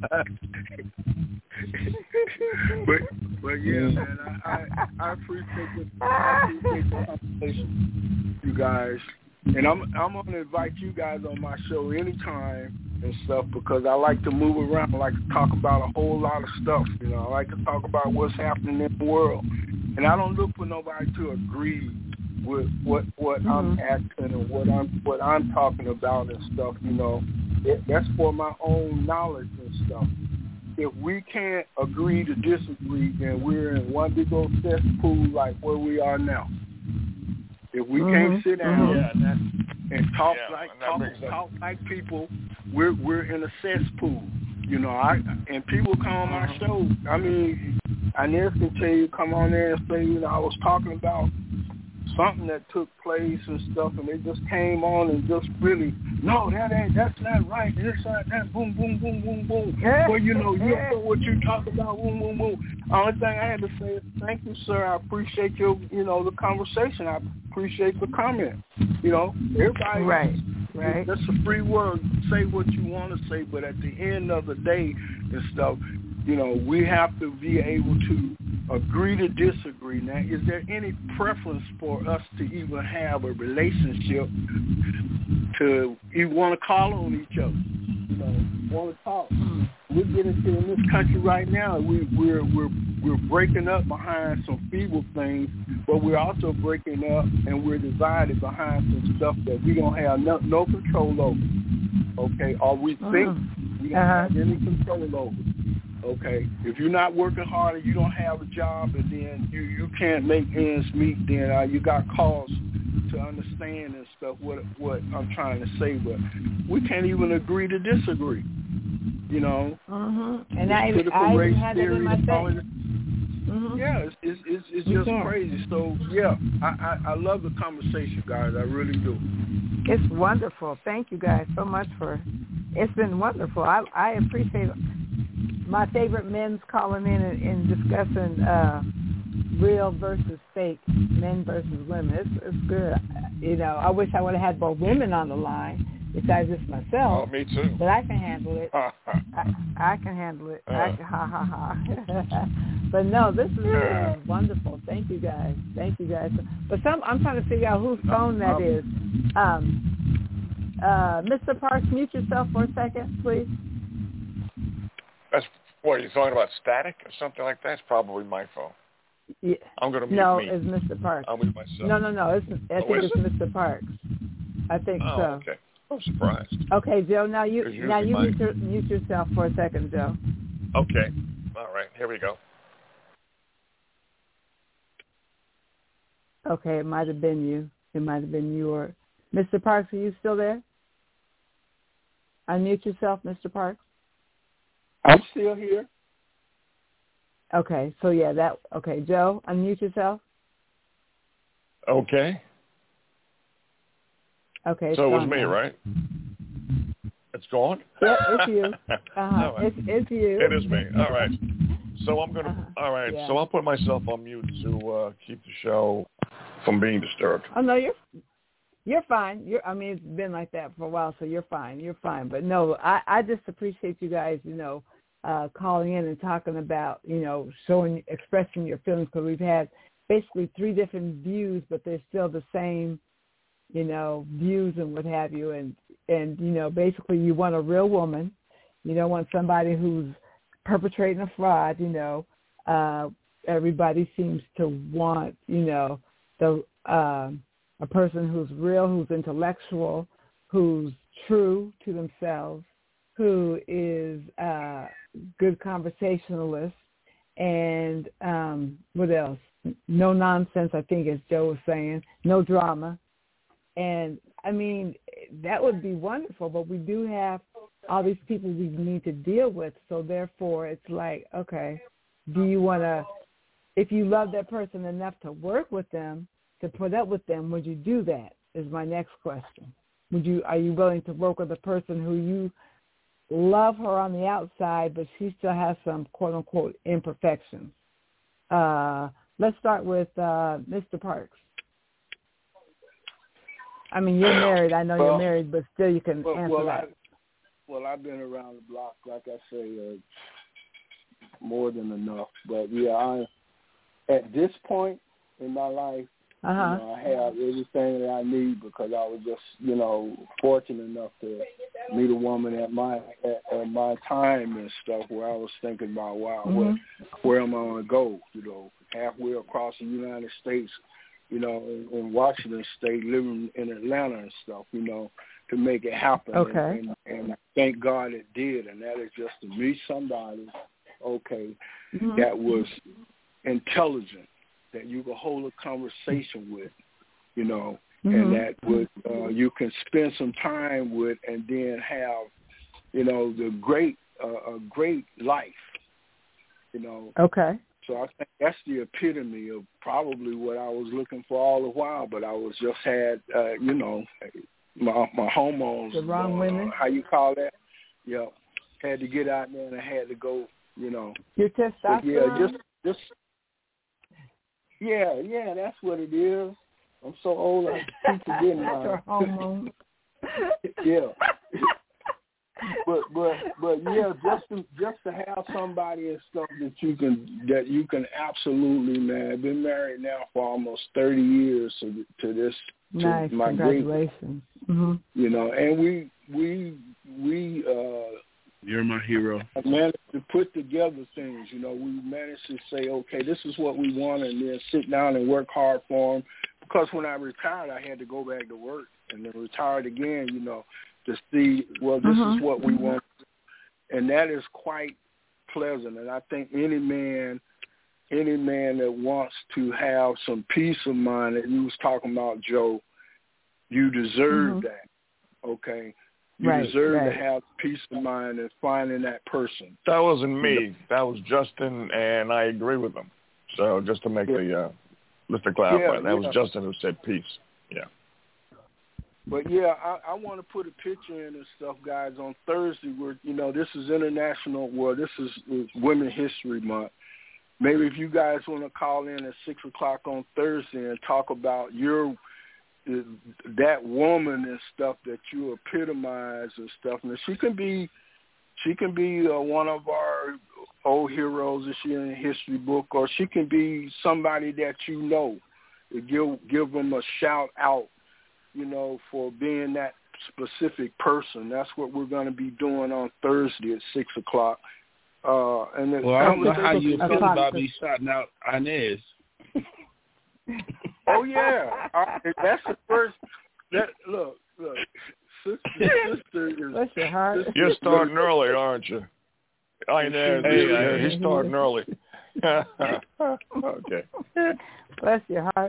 but yeah, man, I appreciate the conversation, you guys. And I'm gonna invite you guys on my show anytime and stuff, because I like to move around. I like to talk about a whole lot of stuff. I like to talk about what's happening in the world. And I don't look for nobody to agree with what I'm asking and what I'm talking about and stuff. That's for my own knowledge and stuff. If we can't agree to disagree, then we're in one big old cesspool like where we are now. If we can't sit down and talk like people, we're in a cesspool. And people come on my show. I mean, Inez can tell you, come on there and say, I was talking about something that took place and stuff, and they just came on and just really, no, that's not right. This, that, boom, boom, boom, boom, boom. Well, you know what you talk about, boom, boom, boom. Only thing I had to say is thank you, sir. I appreciate your, the conversation. I appreciate the comment. Everybody, right. That's a free word. Say what you want to say, but at the end of the day and stuff, we have to be able to agree to disagree. Now, is there any preference for us to even have a relationship to even want to call on each other? Want to talk? We're getting to in this country right now. We're breaking up behind some feeble things, but we're also breaking up and we're divided behind some stuff that we don't have no control over. Okay, or we think we don't have any control over. Okay, if you're not working hard and you don't have a job, and then you can't make ends meet, then you got cause to understand and stuff what I'm trying to say. But we can't even agree to disagree. And I even had it in my thing. Yeah, it's just crazy. So yeah, I love the conversation, guys. I really do. It's wonderful. Thank you guys so much it's been wonderful. I appreciate my favorite men's calling in and discussing real versus fake, men versus women. It's good. I wish I would have had more women on the line besides just myself. Oh, me too. But I can handle it. I can handle it. But no, this is wonderful. Thank you guys. But I'm trying to figure out whose phone that is. Mr. Parks, mute yourself for a second, please. That's what, are you talking about static or something like that? It's probably my phone. Yeah. I'm going to mute No, me. it's Mr. Parks. I'll mute myself. No. I think it's Mr. Parks. I think so. Okay. I'm surprised. Okay, Joe. Now you mute yourself for a second, Joe. Okay. All right. Here we go. Okay, it might have been you. It might have been you or Mr. Parks. Are you still there? Unmute yourself, Mr. Parks. I'm still here. Okay, so okay, Joe, unmute yourself. Okay. Okay. So it was me, right? It's gone? Yep, it's you. Right. It's you. It is me. All right. So I'm going to, all right, so I'll put myself on mute to keep the show from being disturbed. Oh, no, you're fine. It's been like that for a while, so you're fine. But no, I just appreciate you guys, calling in and talking about, expressing your feelings, because we've had basically 3 different views, but they're still the same, views and what have you. And basically you want a real woman. You don't want somebody who's perpetrating a fraud, everybody seems to want, a person who's real, who's intellectual, who's true to themselves, who is a good conversationalist, and what else? No nonsense, I think, as Joe was saying. No drama. And, I mean, that would be wonderful, but we do have all these people we need to deal with. So, therefore, it's like, okay, do you want to, if you love that person enough to work with them, to put up with them, would you do that is my next question. Are you willing to work with a person who you love her on the outside, but she still has some quote-unquote imperfections? Let's start with Mr. Parks. I mean, you're married. I know you're married, but still you can answer that. I've been around the block, like I say, more than enough. But, yeah, at this point in my life, I have everything that I need because I was just, fortunate enough to meet a woman at my time and stuff where I was thinking about, wow, where am I going to go, halfway across the United States, in Washington State, living in Atlanta and stuff, to make it happen. Okay. And I thank God it did, and that is just to meet somebody, that was intelligent, that you could hold a conversation with, and that would you can spend some time with, and then have, a great life, Okay. So I think that's the epitome of probably what I was looking for all the while, but I was just had, my hormones. The wrong women. How you call that? Yeah, had to get out there and I had to go, Your testosterone. Yeah, that's what it is. I'm so old, I keep forgetting about your hormones. Yeah. But yeah, just to have somebody and stuff that you can absolutely, man. I've been married now for almost 30 years to this. Nice, to my congratulations. And we you're my hero. Managed to put together things, we managed to say, okay, this is what we want, and then sit down and work hard for them. Because when I retired, I had to go back to work, and then retired again, to see, well, this is what we want. And that is quite pleasant. And I think any man that wants to have some peace of mind, that you was talking about, Joe, you deserve that, okay? You deserve to have peace of mind and finding that person. That wasn't me. That was Justin, and I agree with him. So just to make the Mr. Clarify, that was Justin who said peace. Yeah. But, yeah, I want to put a picture in and stuff, guys, on Thursday where, this is this is Women's History Month. Maybe if you guys want to call in at 6 o'clock on Thursday and talk about that woman and stuff that you epitomize and stuff. And she can be one of our old heroes that she in a history book, or she can be somebody that to give them a shout out, for being that specific person. That's what we're going to be doing on Thursday at 6 o'clock. And I don't know how you feel about me shouting out Inez. Oh yeah, that's the first. Look, sister is. Bless your heart. You're starting early, aren't you? Inez, he's starting early. Okay. Bless your heart.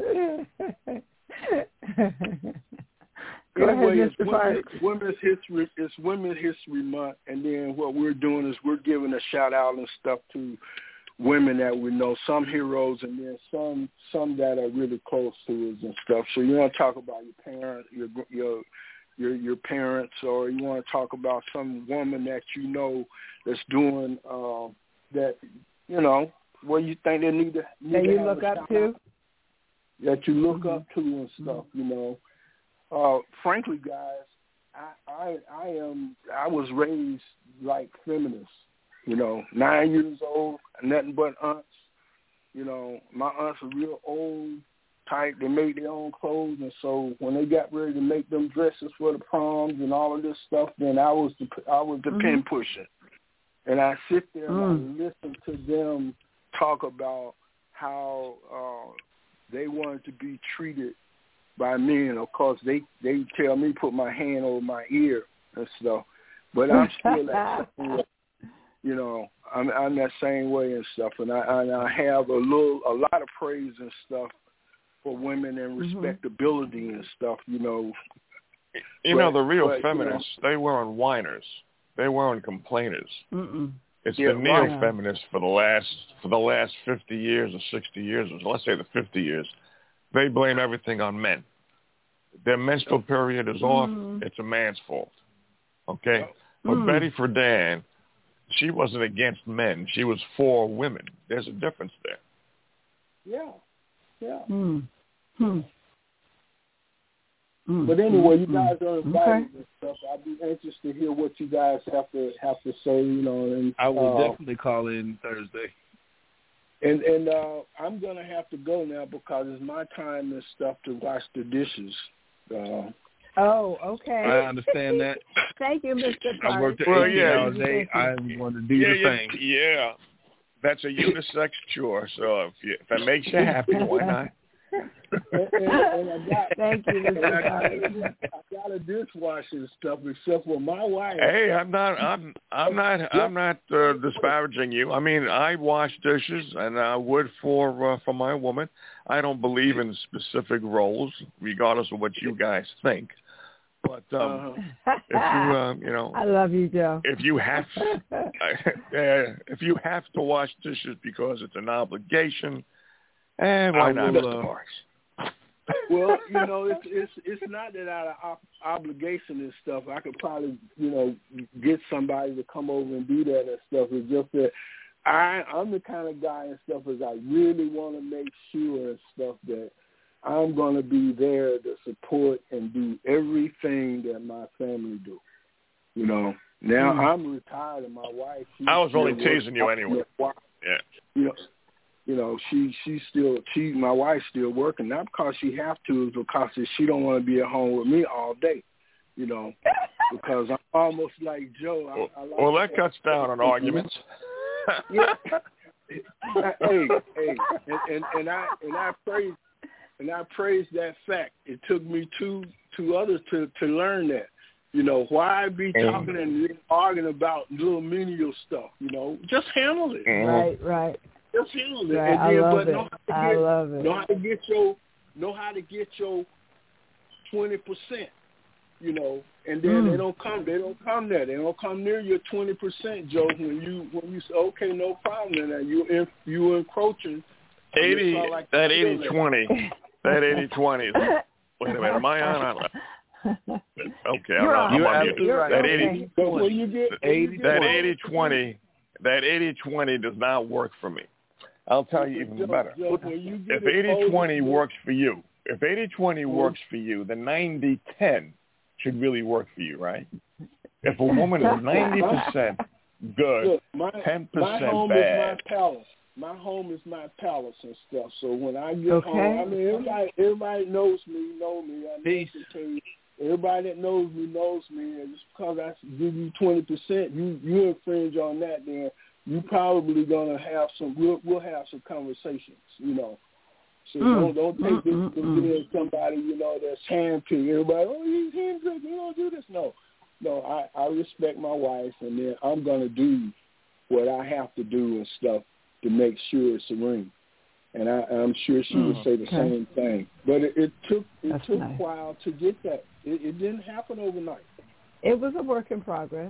Anyway, it's Women's History Month, and then what we're doing is we're giving a shout out and stuff to women that we know, some heroes, and then some that are really close to us and stuff. So you want to talk about your parents, your parents, or you want to talk about some woman that that's doing that, what you think they need to that you look up to. That you look up to and stuff, Frankly, guys, I was raised like feminists, 9 years old, nothing but aunts. My aunts are real old type. They made their own clothes, and so when they got ready to make them dresses for the proms and all of this stuff, then I was the pin pusher, and I sit there and I listen to them talk about how they wanted to be treated by men. Of course, they tell me put my hand over my ear and stuff, but I'm still at school. I'm that same way and stuff, and I have a lot of praise and stuff for women and respectability and stuff, The real feminists, they weren't whiners. They weren't complainers. It's the neo-feminists for the last 50 years or 60 years, or let's say the 50 years. They blame everything on men. Their menstrual period is off. It's a man's fault. Okay? But Betty Friedan, she wasn't against men. She was for women. There's a difference there. Yeah. But anyway, you guys are invited and stuff. I'd be anxious to hear what you guys have to say, and I will definitely call in Thursday. And I'm gonna have to go now because it's my time and stuff to wash the dishes. Okay. I understand that. Thank you, Mr. I worked 18 hours a day. I'm going to do the thing. Yeah, that's a unisex chore. So if that makes you happy, why not? Thank you, Mr. I got a dishwasher and stuff, except for my wife. Hey, I'm not disparaging you. I mean, I wash dishes, and I would for my woman. I don't believe in specific roles, regardless of what you guys think. But if you, I love you, Joe. If you have to wash dishes because it's an obligation, why not, Mr. Parks? Well, it's not that out of obligation and stuff. I could probably, get somebody to come over and do that and stuff. It's just that I'm the kind of guy and stuff is I really want to make sure and stuff that I'm going to be there to support and do everything that my family do. Now I'm retired and my wife. I was only teasing you anyway. Yeah. My wife's still working, not because she have to, it's because she don't want to be at home with me all day, because I'm almost like Joe. Well, that cuts down on arguments. Yeah. Hey, and I praise that fact. It took me two others to learn that. Why be talking and arguing about little menial stuff? Just handle it. Right. Just handle it. Right. And then, I love but it. I love it. Know how to get your 20%. And then they don't come there. They don't come near your 20%, Joe. When you say, okay, no problem, and you encroaching. 80. That 80-20. That 80-20. Wait a minute. Am I on? Okay, I'm on mute. Right. That 80. That 80-20 does not work for me. I'll tell you even better. If 80-20 works for you, then 90-10 should really work for you, right? If a woman is 90% good, 10% bad. My home is my palace and stuff. So when I get home, I mean, everybody knows me. Everybody that knows me, and just because I give you 20%, you infringe on that, then you probably gonna have some. We'll have some conversations, So don't take this to being somebody, that's handpicked. Everybody, he's handpicked. You don't do this. No. I respect my wife, and then I'm gonna do what I have to do and stuff to make sure it's serene. And I'm sure she would say the same thing. But it took a while to get that. It didn't happen overnight. It was a work in progress.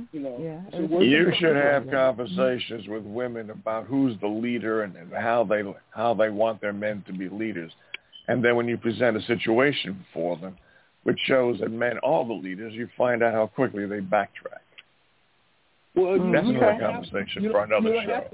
You should have conversations with women about who's the leader and how they want their men to be leaders. And then when you present a situation for them, which shows that men are the leaders, you find out how quickly they backtrack. Well, that's another conversation for another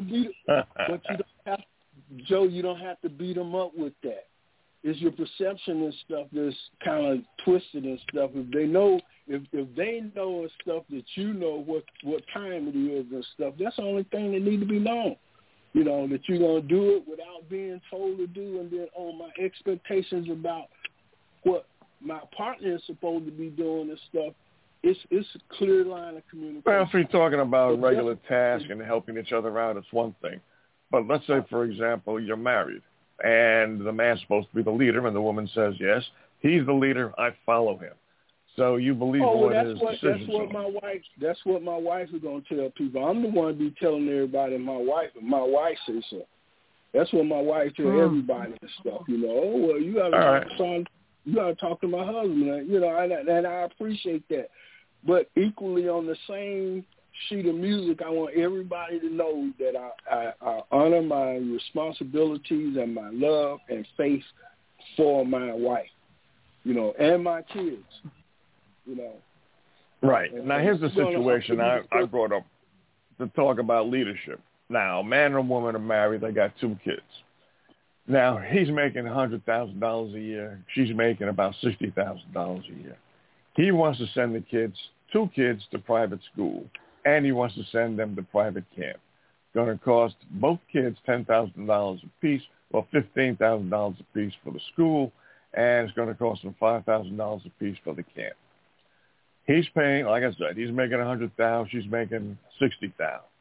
show. Joe, you don't have to beat them up with that. It's your perception and stuff that's kind of twisted and stuff. If they know and stuff that you know what time it is and stuff, that's the only thing that need to be known. That you're going to do it without being told to do, and then my expectations about what my partner is supposed to be doing and stuff, it's a clear line of communication. Well, if you're talking about regular tasks and helping each other out, it's one thing. But let's say, for example, you're married, and the man's supposed to be the leader, and the woman says, yes, he's the leader, I follow him. So you believe what his decisions That's what my wife is gonna tell people. I'm the one be telling everybody my wife says so. That's what my wife tell everybody and stuff. You know, oh well, you gotta you gotta talk to my husband. You know, and I appreciate that. But equally on the same sheet of music, I want everybody to know that I honor my responsibilities and my love and faith for my wife, you know, and my kids, you know. Right. Now, here's the situation I brought up to talk about leadership. Now, a man and a woman are married. They got 2 kids. Now, he's making $100,000 a year. She's making about $60,000 a year. He wants to send the 2 kids to private school, and he wants to send them to private camp. It's going to cost both kids $10,000 apiece, or $15,000 apiece for the school, and it's going to cost them $5,000 apiece for the camp. He's paying, like I said, he's making $100,000. She's making $60,000.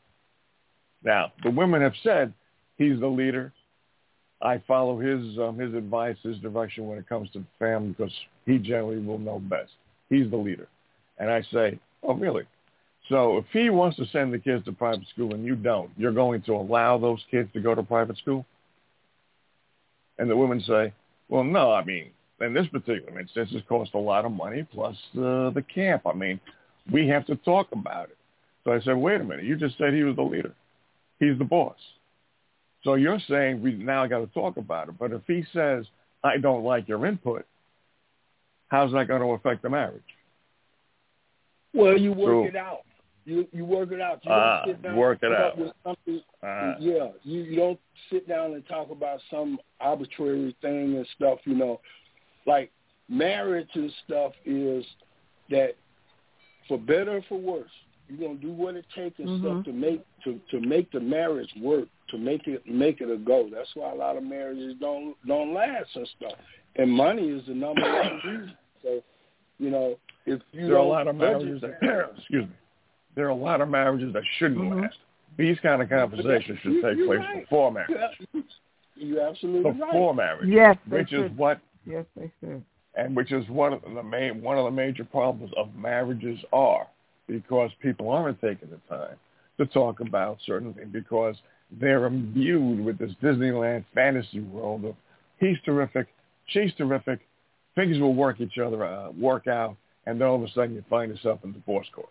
Now, the women have said he's the leader. I follow his advice, his direction when it comes to the family because he generally will know best. He's the leader. And I say, oh, really? So if he wants to send the kids to private school and you don't, you're going to allow those kids to go to private school? And the women say, well, no, I mean, in this particular instance, it costs a lot of money plus the camp. I mean, we have to talk about it. So I said, wait a minute, you just said he was the leader. He's the boss. So you're saying we now got to talk about it. But if he says, I don't like your input, how's that going to affect the marriage? Well, you work it out. You work it out. You don't sit down work it out. With something. Yeah, you don't sit down and talk about some arbitrary thing and stuff. You know, like marriage and stuff is that for better or for worse, you're gonna do what it takes and stuff to make the marriage work, to make it a go. That's why a lot of marriages don't last and stuff. And money is the number one reason. So, you know, if you there are a lot of marriages that there are a lot of marriages that shouldn't last. These kind of conversations should take place before marriage. You're absolutely right. Before marriage. Yes, which is what. Yes, they should. And which is one of the major problems of marriages are, because people aren't taking the time to talk about certain things because they're imbued with this Disneyland fantasy world of he's terrific, she's terrific, things will work out, and then all of a sudden you find yourself in divorce court.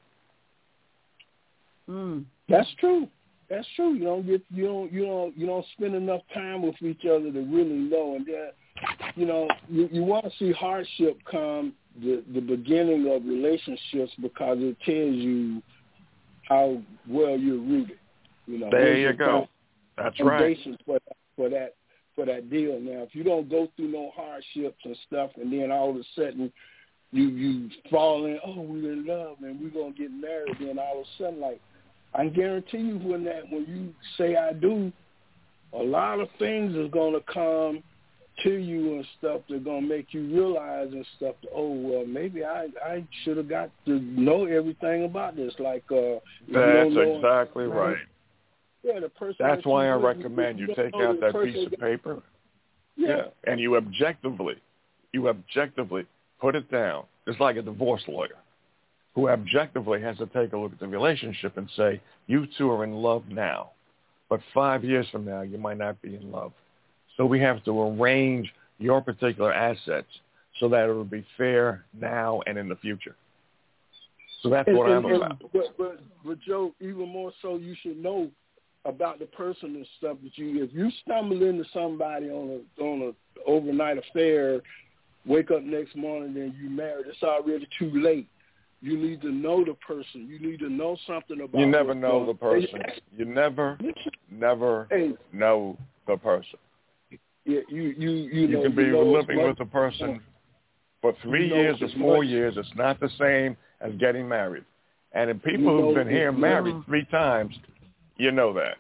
That's true. That's true. You don't spend enough time with each other to really know, and then you want to see hardship come the beginning of relationships because it tells you how well you're rooted. You know, there you go. That's right. For that deal. Now, if you don't go through no hardships and stuff, and then all of a sudden you fall in, oh, we're in love and we're gonna get married, then all of a sudden, like, I guarantee you when you say I do, a lot of things is gonna come to you and stuff that's gonna make you realize and stuff. Oh well, maybe I should have got to know everything about this. Like that's exactly right. Yeah, the person. That's why I recommend you take out that piece of paper. Yeah, and you objectively put it down. It's like a divorce lawyer who objectively has to take a look at the relationship and say, you two are in love now, but 5 years from now you might not be in love. So we have to arrange your particular assets so that it will be fair now and in the future. So that's what I'm about. But Joe, even more so, you should know about the person and stuff that if you stumble into somebody on a overnight affair, wake up next morning and you married, it's already too late. You need to know the person. You need to know something about. You never know the person. You never know the person. Yeah, you can be living with a person for 3 years or 4 years. It's not the same as getting married. And in people who've been here married 3 times, you know that.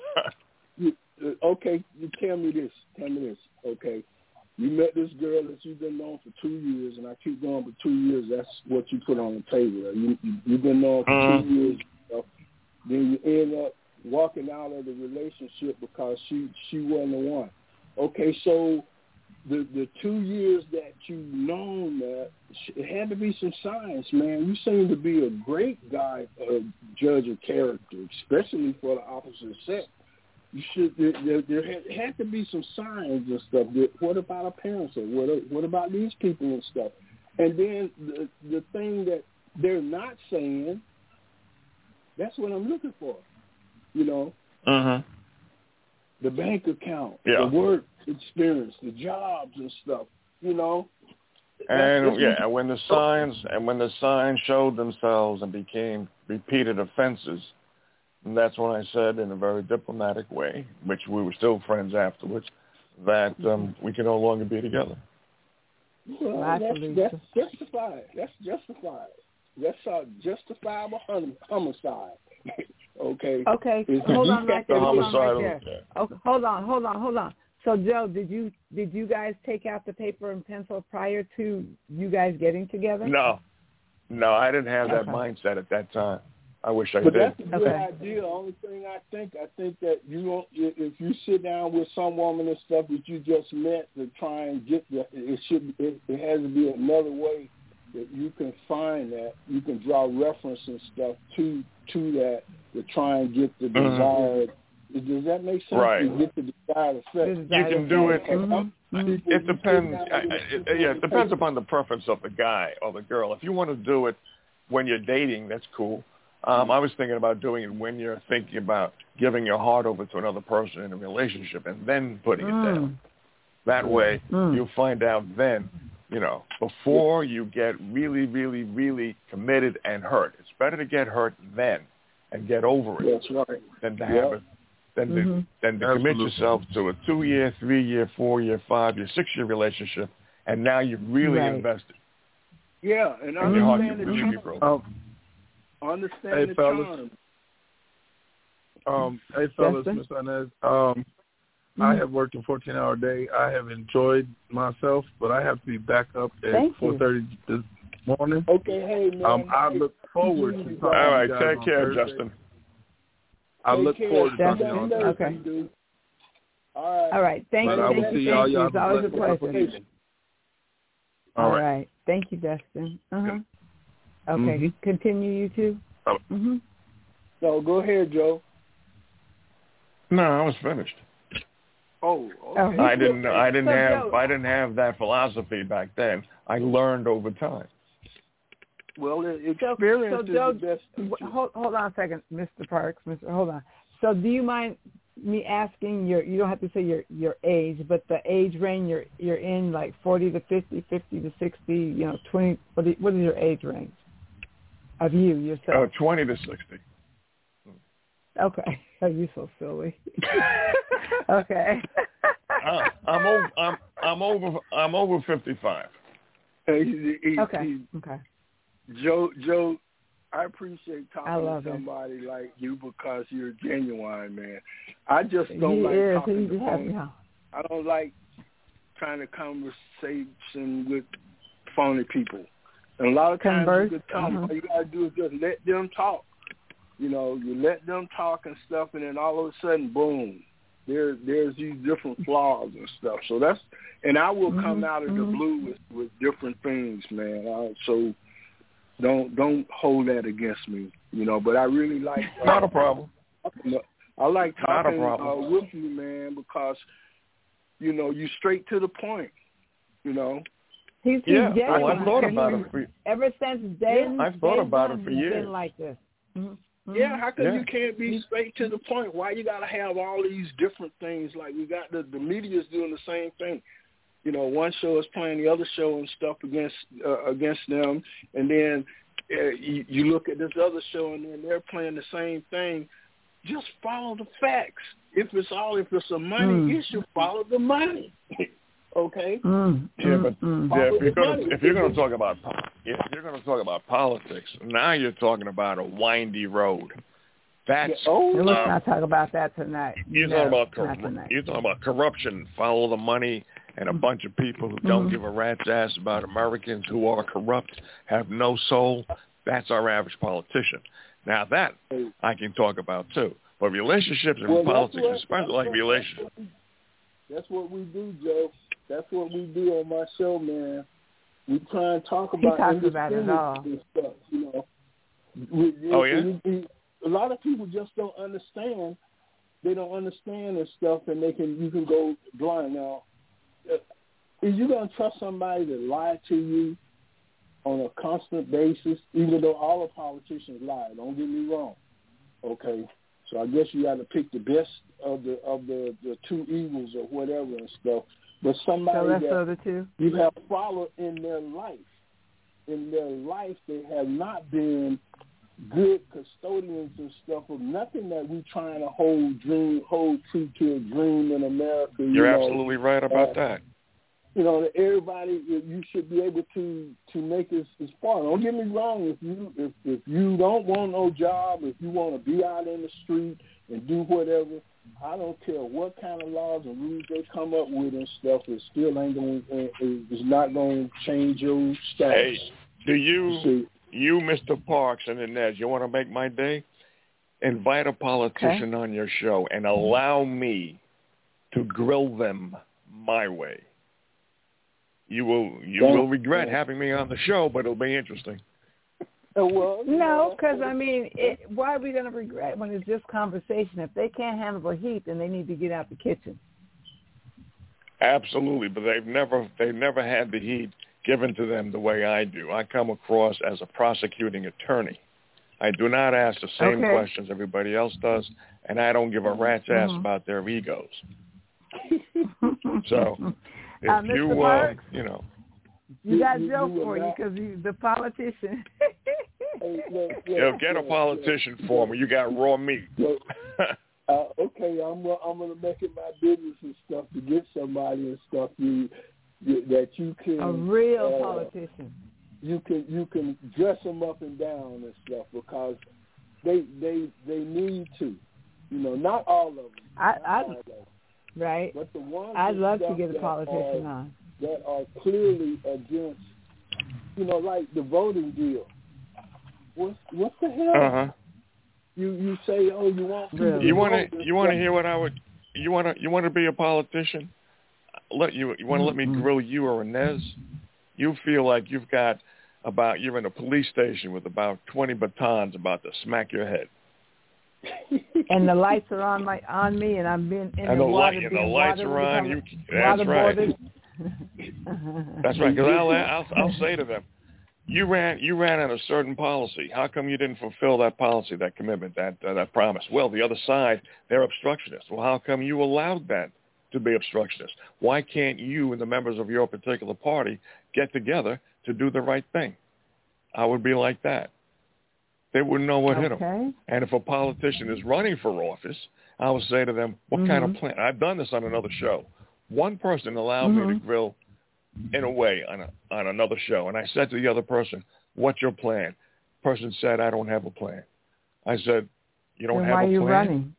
Okay, you tell me this. Okay, you met this girl that you've been known for 2 years, and I keep going for 2 years. That's what you put on the table. You've been known for 2 years. Then you end up walking out of the relationship because she wasn't the one. Okay, so the 2 years that you've known that it had to be some signs, man. You seem to be a great guy, judge of character, especially for the opposite sex. You should. There had to be some signs and stuff. What about our parents? Or what about these people and stuff? And then the thing that they're not saying, that's what I'm looking for. You know, the bank account, the work experience, the jobs and stuff. You know. And when the signs showed themselves and became repeated offenses, and that's when I said in a very diplomatic way, which we were still friends afterwards, that we can no longer be together. Well, that's justified. That's justified. That's a justifiable homicide. Okay. Okay. Hold on right there. Okay, hold on. So, Joe, did you guys take out the paper and pencil prior to you guys getting together? No, I didn't have that mindset at that time. I wish I did. But that's a good idea. The only thing I think that if you sit down with some woman and stuff that you just met to try and get it has to be another way that you can find that you can draw reference and stuff to that to try and get the desired. Does that make sense? Right. You get the desired effect. You can do it. It depends. It depends upon the preference of the guy or the girl. If you want to do it when you're dating, that's cool. I was thinking about doing it when you're thinking about giving your heart over to another person in a relationship and then putting it down. That way, you'll find out then, before you get really, really, really committed and hurt. It's better to get hurt then and get over it than to have it. Than to commit yourself to a 2-year, 3-year, 4-year, 5-year, 6-year relationship, and now you've really invested. Yeah, and understand the charm. Understand the charm. Hey, fellas, Ms. Inez, I have worked a 14-hour day. I have enjoyed myself, but I have to be back up at 4:30 this morning. Okay, hey, man. I look forward to talking to you guys. All right, take care, Thursday. Justin. I look forward to talking on Thursday. Okay. All right. Thank you. Thank you. It's always a pleasure. All right. Thank you, Justin. Okay. Continue, you two. No, go ahead, Joe. No, I was finished. Oh, okay. I didn't have that philosophy back then. I learned over time. Well, experience is the best teacher. Hold on a second, Mr. Parks. Hold on. So do you mind me asking you don't have to say your age, but the age range you're in, like 40 to 50, 50 to 60, 20, what is your age range of you yourself? 20 to 60. Okay. Oh, you're so silly. Okay. I'm over 55. Okay. Joe, I appreciate talking to somebody like you because you're genuine, man. I just don't like talking to phony. I don't like trying to conversation with phony people. And a lot of times you can tell them, all you got to do is just let them talk. You let them talk and stuff, and then all of a sudden, boom, there's these different flaws and stuff. So and I will come out of the blue with different things, man. So don't hold that against me, But I really like not a problem. I like talking with you, man, because you straight to the point, He's genuine. Well, I've thought about it ever since then. I've thought about it for years. Been like this. Yeah, how come you can't be straight to the point? Why you got to have all these different things? Like we got the media's doing the same thing. One show is playing the other show and stuff against them, and then you look at this other show and then they're playing the same thing. Just follow the facts. If it's a money issue, follow the money. Okay. If you're going to talk about politics, now you're talking about a windy road. That's let's not talk about that tonight. You're talking about corruption. Follow the money, and a bunch of people who don't give a rat's ass about Americans who are corrupt, have no soul. That's our average politician. Now that I can talk about too. But relationships and politics, especially like relationships. That's what we do, Joe. That's what we do on my show, man. We try and talk about it stuff, you know. A lot of people just don't understand. They don't understand this stuff, and you can go blind. Now, is you gonna trust somebody to lie to you on a constant basis? Even though all the politicians lie, don't get me wrong. Okay, so I guess you got to pick the best of the two evils or whatever and stuff. But somebody that you have followed in their life, they have not been good custodians and stuff of nothing that we trying to hold true to a dream in America. You're absolutely right about that. You know, everybody, you should be able to make this far. Don't get me wrong. If you don't want no job, if you want to be out in the street and do whatever, I don't care what kind of laws and rules they come up with and stuff. It still ain't going. It's not going to change your status. Hey, do you, Mr. Parks and Inez, you want to make my day? Invite a politician on your show and allow me to grill them my way. You will regret having me on the show, but it'll be interesting. Well, no, because, I mean, why are we going to regret when it's just conversation? If they can't handle the heat, then they need to get out the kitchen. Absolutely, but they've never had the heat given to them the way I do. I come across as a prosecuting attorney. I do not ask the same questions everybody else does, and I don't give a rat's ass about their egos. So, if you, Parks, you know. You got Joe for you because he's the politician. Get a politician for me. You got raw meat. Okay, I'm gonna make it my business and stuff to get somebody and stuff that you can a real politician. You can dress them up and down and stuff because they need to. You know, not all of them. Right. But the ones I'd love to get a politician on. That are clearly against, you know, like the voting deal. What the hell? You say, oh, you want to you want to hear what I would you want to be a politician? You want to let me grill you or Inez? You feel like you're in a police station with about 20 batons about to smack your head. And the lights are on me, and I'm being in the water. And the lights are on. That's right. That's right. Because I'll say to them, you ran on a certain policy. How come you didn't fulfill that policy, that commitment, that promise? Well, the other side, they're obstructionists. Well, how come you allowed that to be obstructionist? Why can't you and the members of your particular party get together to do the right thing? I would be like that. They wouldn't know what hit them. And if a politician is running for office, I would say to them, what kind of plan? I've done this on another show. One person allowed me to grill in a way on another show. And I said to the other person, what's your plan? Person said, I don't have a plan. I said, you don't have a plan? Why are you running?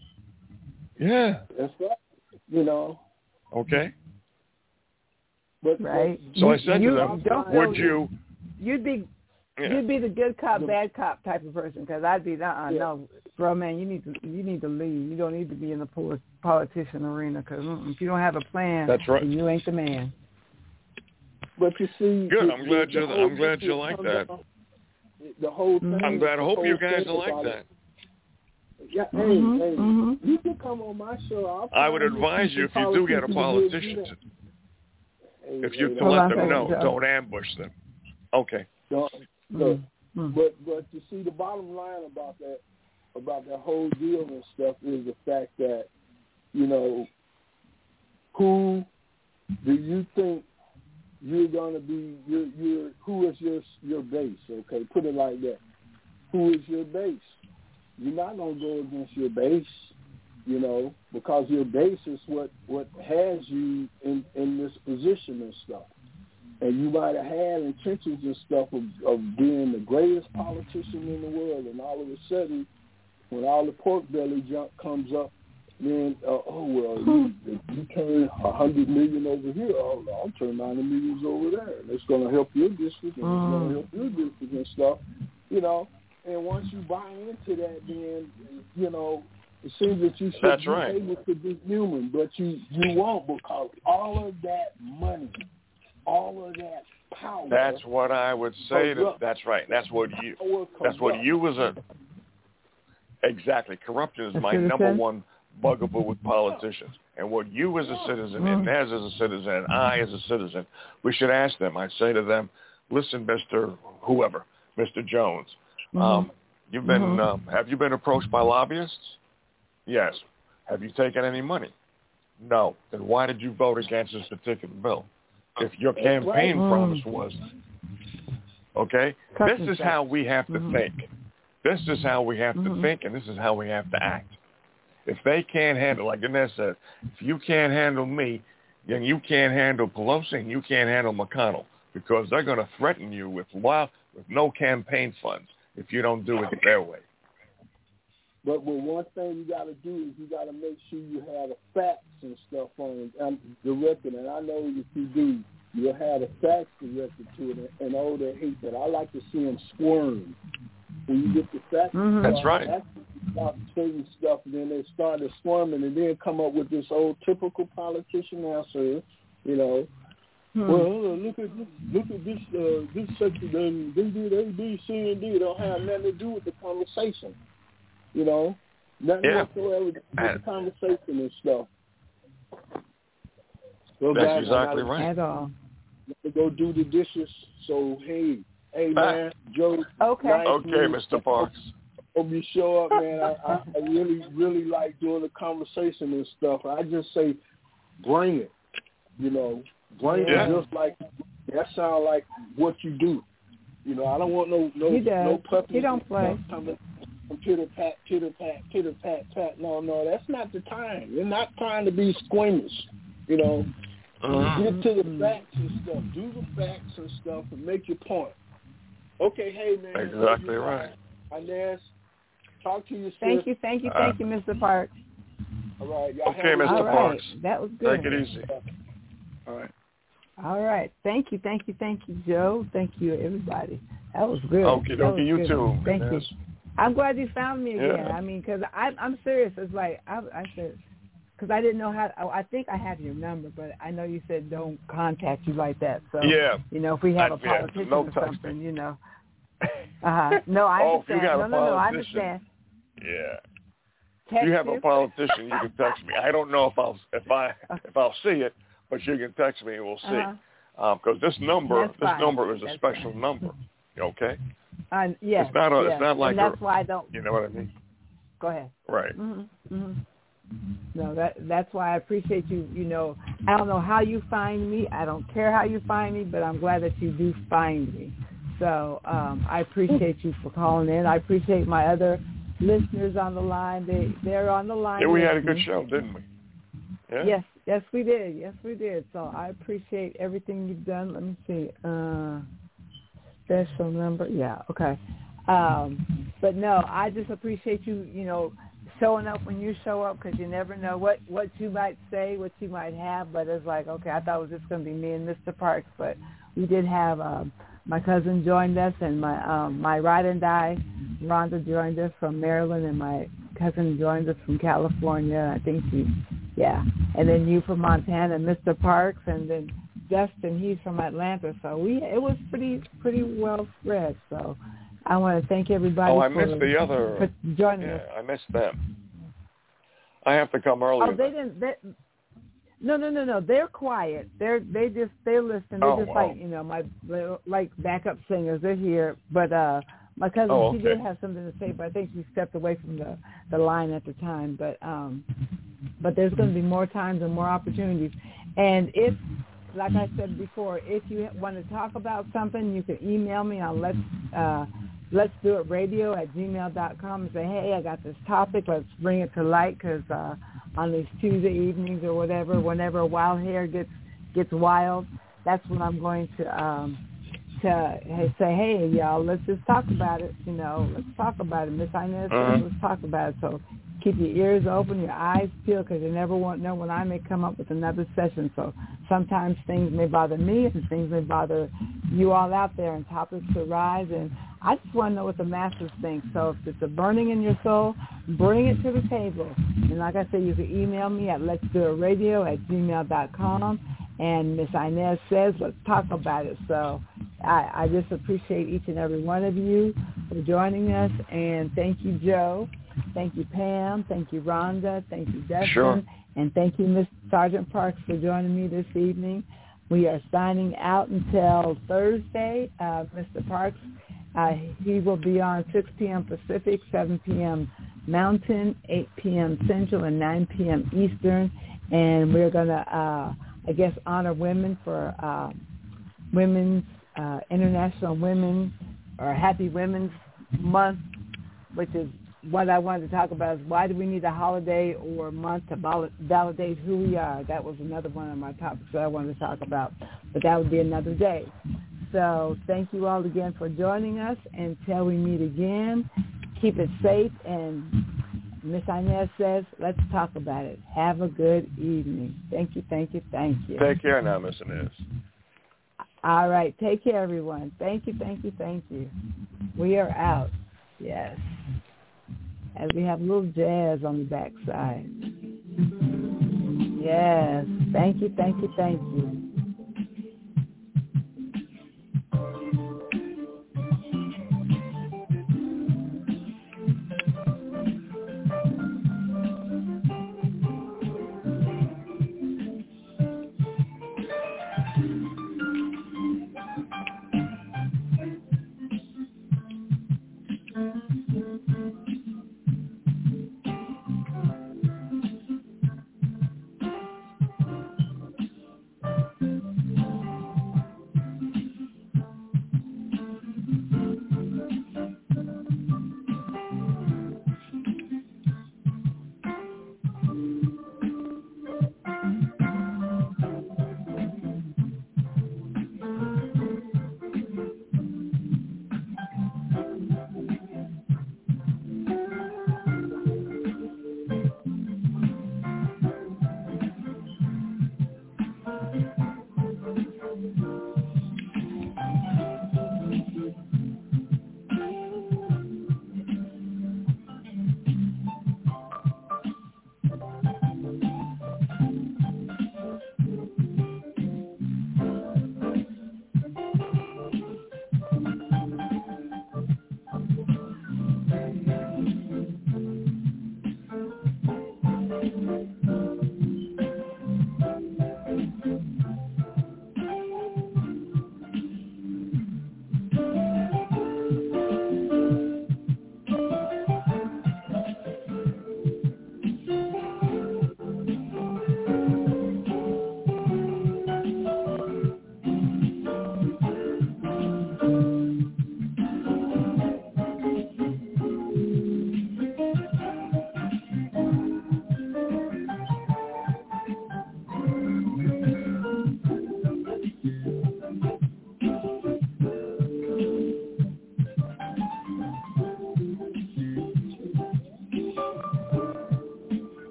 Yeah. That's right. You know. Okay. But, right. So I said to them, would you? You'd be the good cop, bad cop type of person, because I'd be no, bro, man, you need to leave. You don't need to be in the politician arena, because if you don't have a plan, that's right. Then you ain't the man. But you see, good. I'm glad you like that. The whole thing. I'm glad. I hope you guys are like that. Yeah, you can come on my show. I would advise you if you do get a politician, if you to let them know, don't ambush them. Okay. But you see, the bottom line about that whole deal and stuff is the fact that, you know, who do you think you're going to be? Who is your base? Okay, put it like that. Who is your base? You're not going to go against your base, you know, because your base is what has you in this position and stuff. And you might have had intentions and stuff of being the greatest politician in the world, and all of a sudden, when all the pork belly junk comes up, then you turn 100 million over here, I'll turn 90 million over there. And it's going to help your district, and it's going to help your district and stuff, you know. And once you buy into that, then you know it seems that you should be able to be human, but you won't, because all of that money, all of that power. That's what I would say. That's right. That's what you was a. Exactly. Corruption is my number one bugaboo with politicians. And what you as a citizen, and Nez as a citizen, and I as a citizen, we should ask them. I'd say to them, listen, Mr. Whoever, Mr. Jones, you've been, have you been approached by lobbyists? Yes. Have you taken any money? No. Then why did you vote against this particular bill? If your campaign promise was, okay, this is how we have to think. This is how we have to think, and this is how we have to act. If they can't handle, like Inez said, if you can't handle me, then you can't handle Pelosi and you can't handle McConnell, because they're going to threaten you with no campaign funds if you don't do it their way. But one thing you got to do is you got to make sure you have the facts and stuff on the record. And I know if you do, you'll have the facts directed to it. And all that hate that. I like to see them squirm. When you get the facts, that's right. About certain stuff, and then they started squirming, and then come up with this old typical politician answer, you know. Well, look at this section. They did A, B, C, and D. It don't have nothing to do with the conversation, you know. Nothing whatsoever with the conversation and stuff. So that's exactly right. At all. Go do the dishes. So hey man, Joe. Okay. Nice okay, Mr. Parks. Hope you show up, man. I really like doing the conversation and stuff. I just say, bring it. You know, bring it. Just like that sound like what you do. You know, I don't want no puppies. He don't play. Pitter pat. No, that's not the time. You're not trying to be squeamish. You know, get to the facts and stuff. Do the facts and stuff and make your point. Okay, hey man. Exactly right. Inez, talk to you soon. Thank you, Mr. Parks. All right. Okay, Mr. Parks. That was good. Take it easy. All right. Thank you, Joe. Thank you, everybody. That was good. Okay, you too. Thank you. I'm glad you found me again. Yeah. I mean, because I'm serious. It's like I said, because I didn't know how. I think I have your number, but I know you said don't contact you like that. So you know, if we have a politician or something, you know. No, I understand. If you got a no, I understand. Yeah. Text if you have a politician, you can text me. I don't know if I'll see it, but you can text me and we'll see. Because this number is a special number. Okay. Yes. It's not like. And that's why I don't. You know what I mean? Go ahead. Right. No, that's why I appreciate you. You know, I don't know how you find me. I don't care how you find me, but I'm glad that you do find me. So I appreciate you for calling in. I appreciate my other listeners on the line. They're on the line. Yeah, we had a good show, didn't we? Yeah? Yes, we did. So I appreciate everything you've done. Let me see. Special number. Yeah, okay. But no, I just appreciate you, you know, showing up when you show up, because you never know what you might say, what you might have. But it's like, okay, I thought it was just going to be me and Mr. Parks, but we did have my cousin joined us, and my ride and die, Rhonda, joined us from Maryland, and my cousin joined us from California. I think and then you from Montana, and Mr. Parks, and then Justin, he's from Atlanta. So it was pretty well spread. So I want to thank everybody. I missed the other. For joining us. I missed them. I have to come earlier. Oh, they didn't. No. They're quiet. They're listening. They're like, you know, my like backup singers. They're here, but my cousin, she did have something to say, but I think she stepped away from the line at the time. But there's going to be more times and more opportunities. And if, like I said before, if you want to talk about something, you can email me on let's do it radio@gmail.com and say, hey, I got this topic. Let's bring it to light, because on these Tuesday evenings or whatever, whenever wild hair gets wild, that's when I'm going to say, hey, y'all, let's just talk about it. You know, let's talk about it. Miss Inez says, let's talk about it. So keep your ears open, your eyes peeled, because you never know when I may come up with another session. So sometimes things may bother me and things may bother you all out there, and topics arise. And I just want to know what the masters think. So if it's a burning in your soul, bring it to the table. And like I said, you can email me at letsdoitradio@gmail.com. And Miss Inez says, let's talk about it. So I just appreciate each and every one of you for joining us. And thank you, Joe. Thank you, Pam. Thank you, Rhonda. Thank you, Dustin. Sure. And thank you, Ms. Sergeant Parks, for joining me this evening. We are signing out until Thursday. Mr. Parks, he will be on 6 p.m. Pacific, 7 p.m. Mountain, 8 p.m. Central, and 9 p.m. Eastern. And we're going to, I guess, honor women for Women's International Women or Happy Women's Month, which is what I wanted to talk about is why do we need a holiday or month to validate who we are. That was another one of my topics that I wanted to talk about, but that would be another day. So thank you all again for joining us. Until we meet again, keep it safe. And Miss Inez says, let's talk about it. Have a good evening. Thank you, thank you, thank you. Take care now, Miss Inez. All right. Take care, everyone. Thank you, thank you, thank you. We are out. Yes. As we have a little jazz on the backside. Yes. Thank you, thank you, thank you.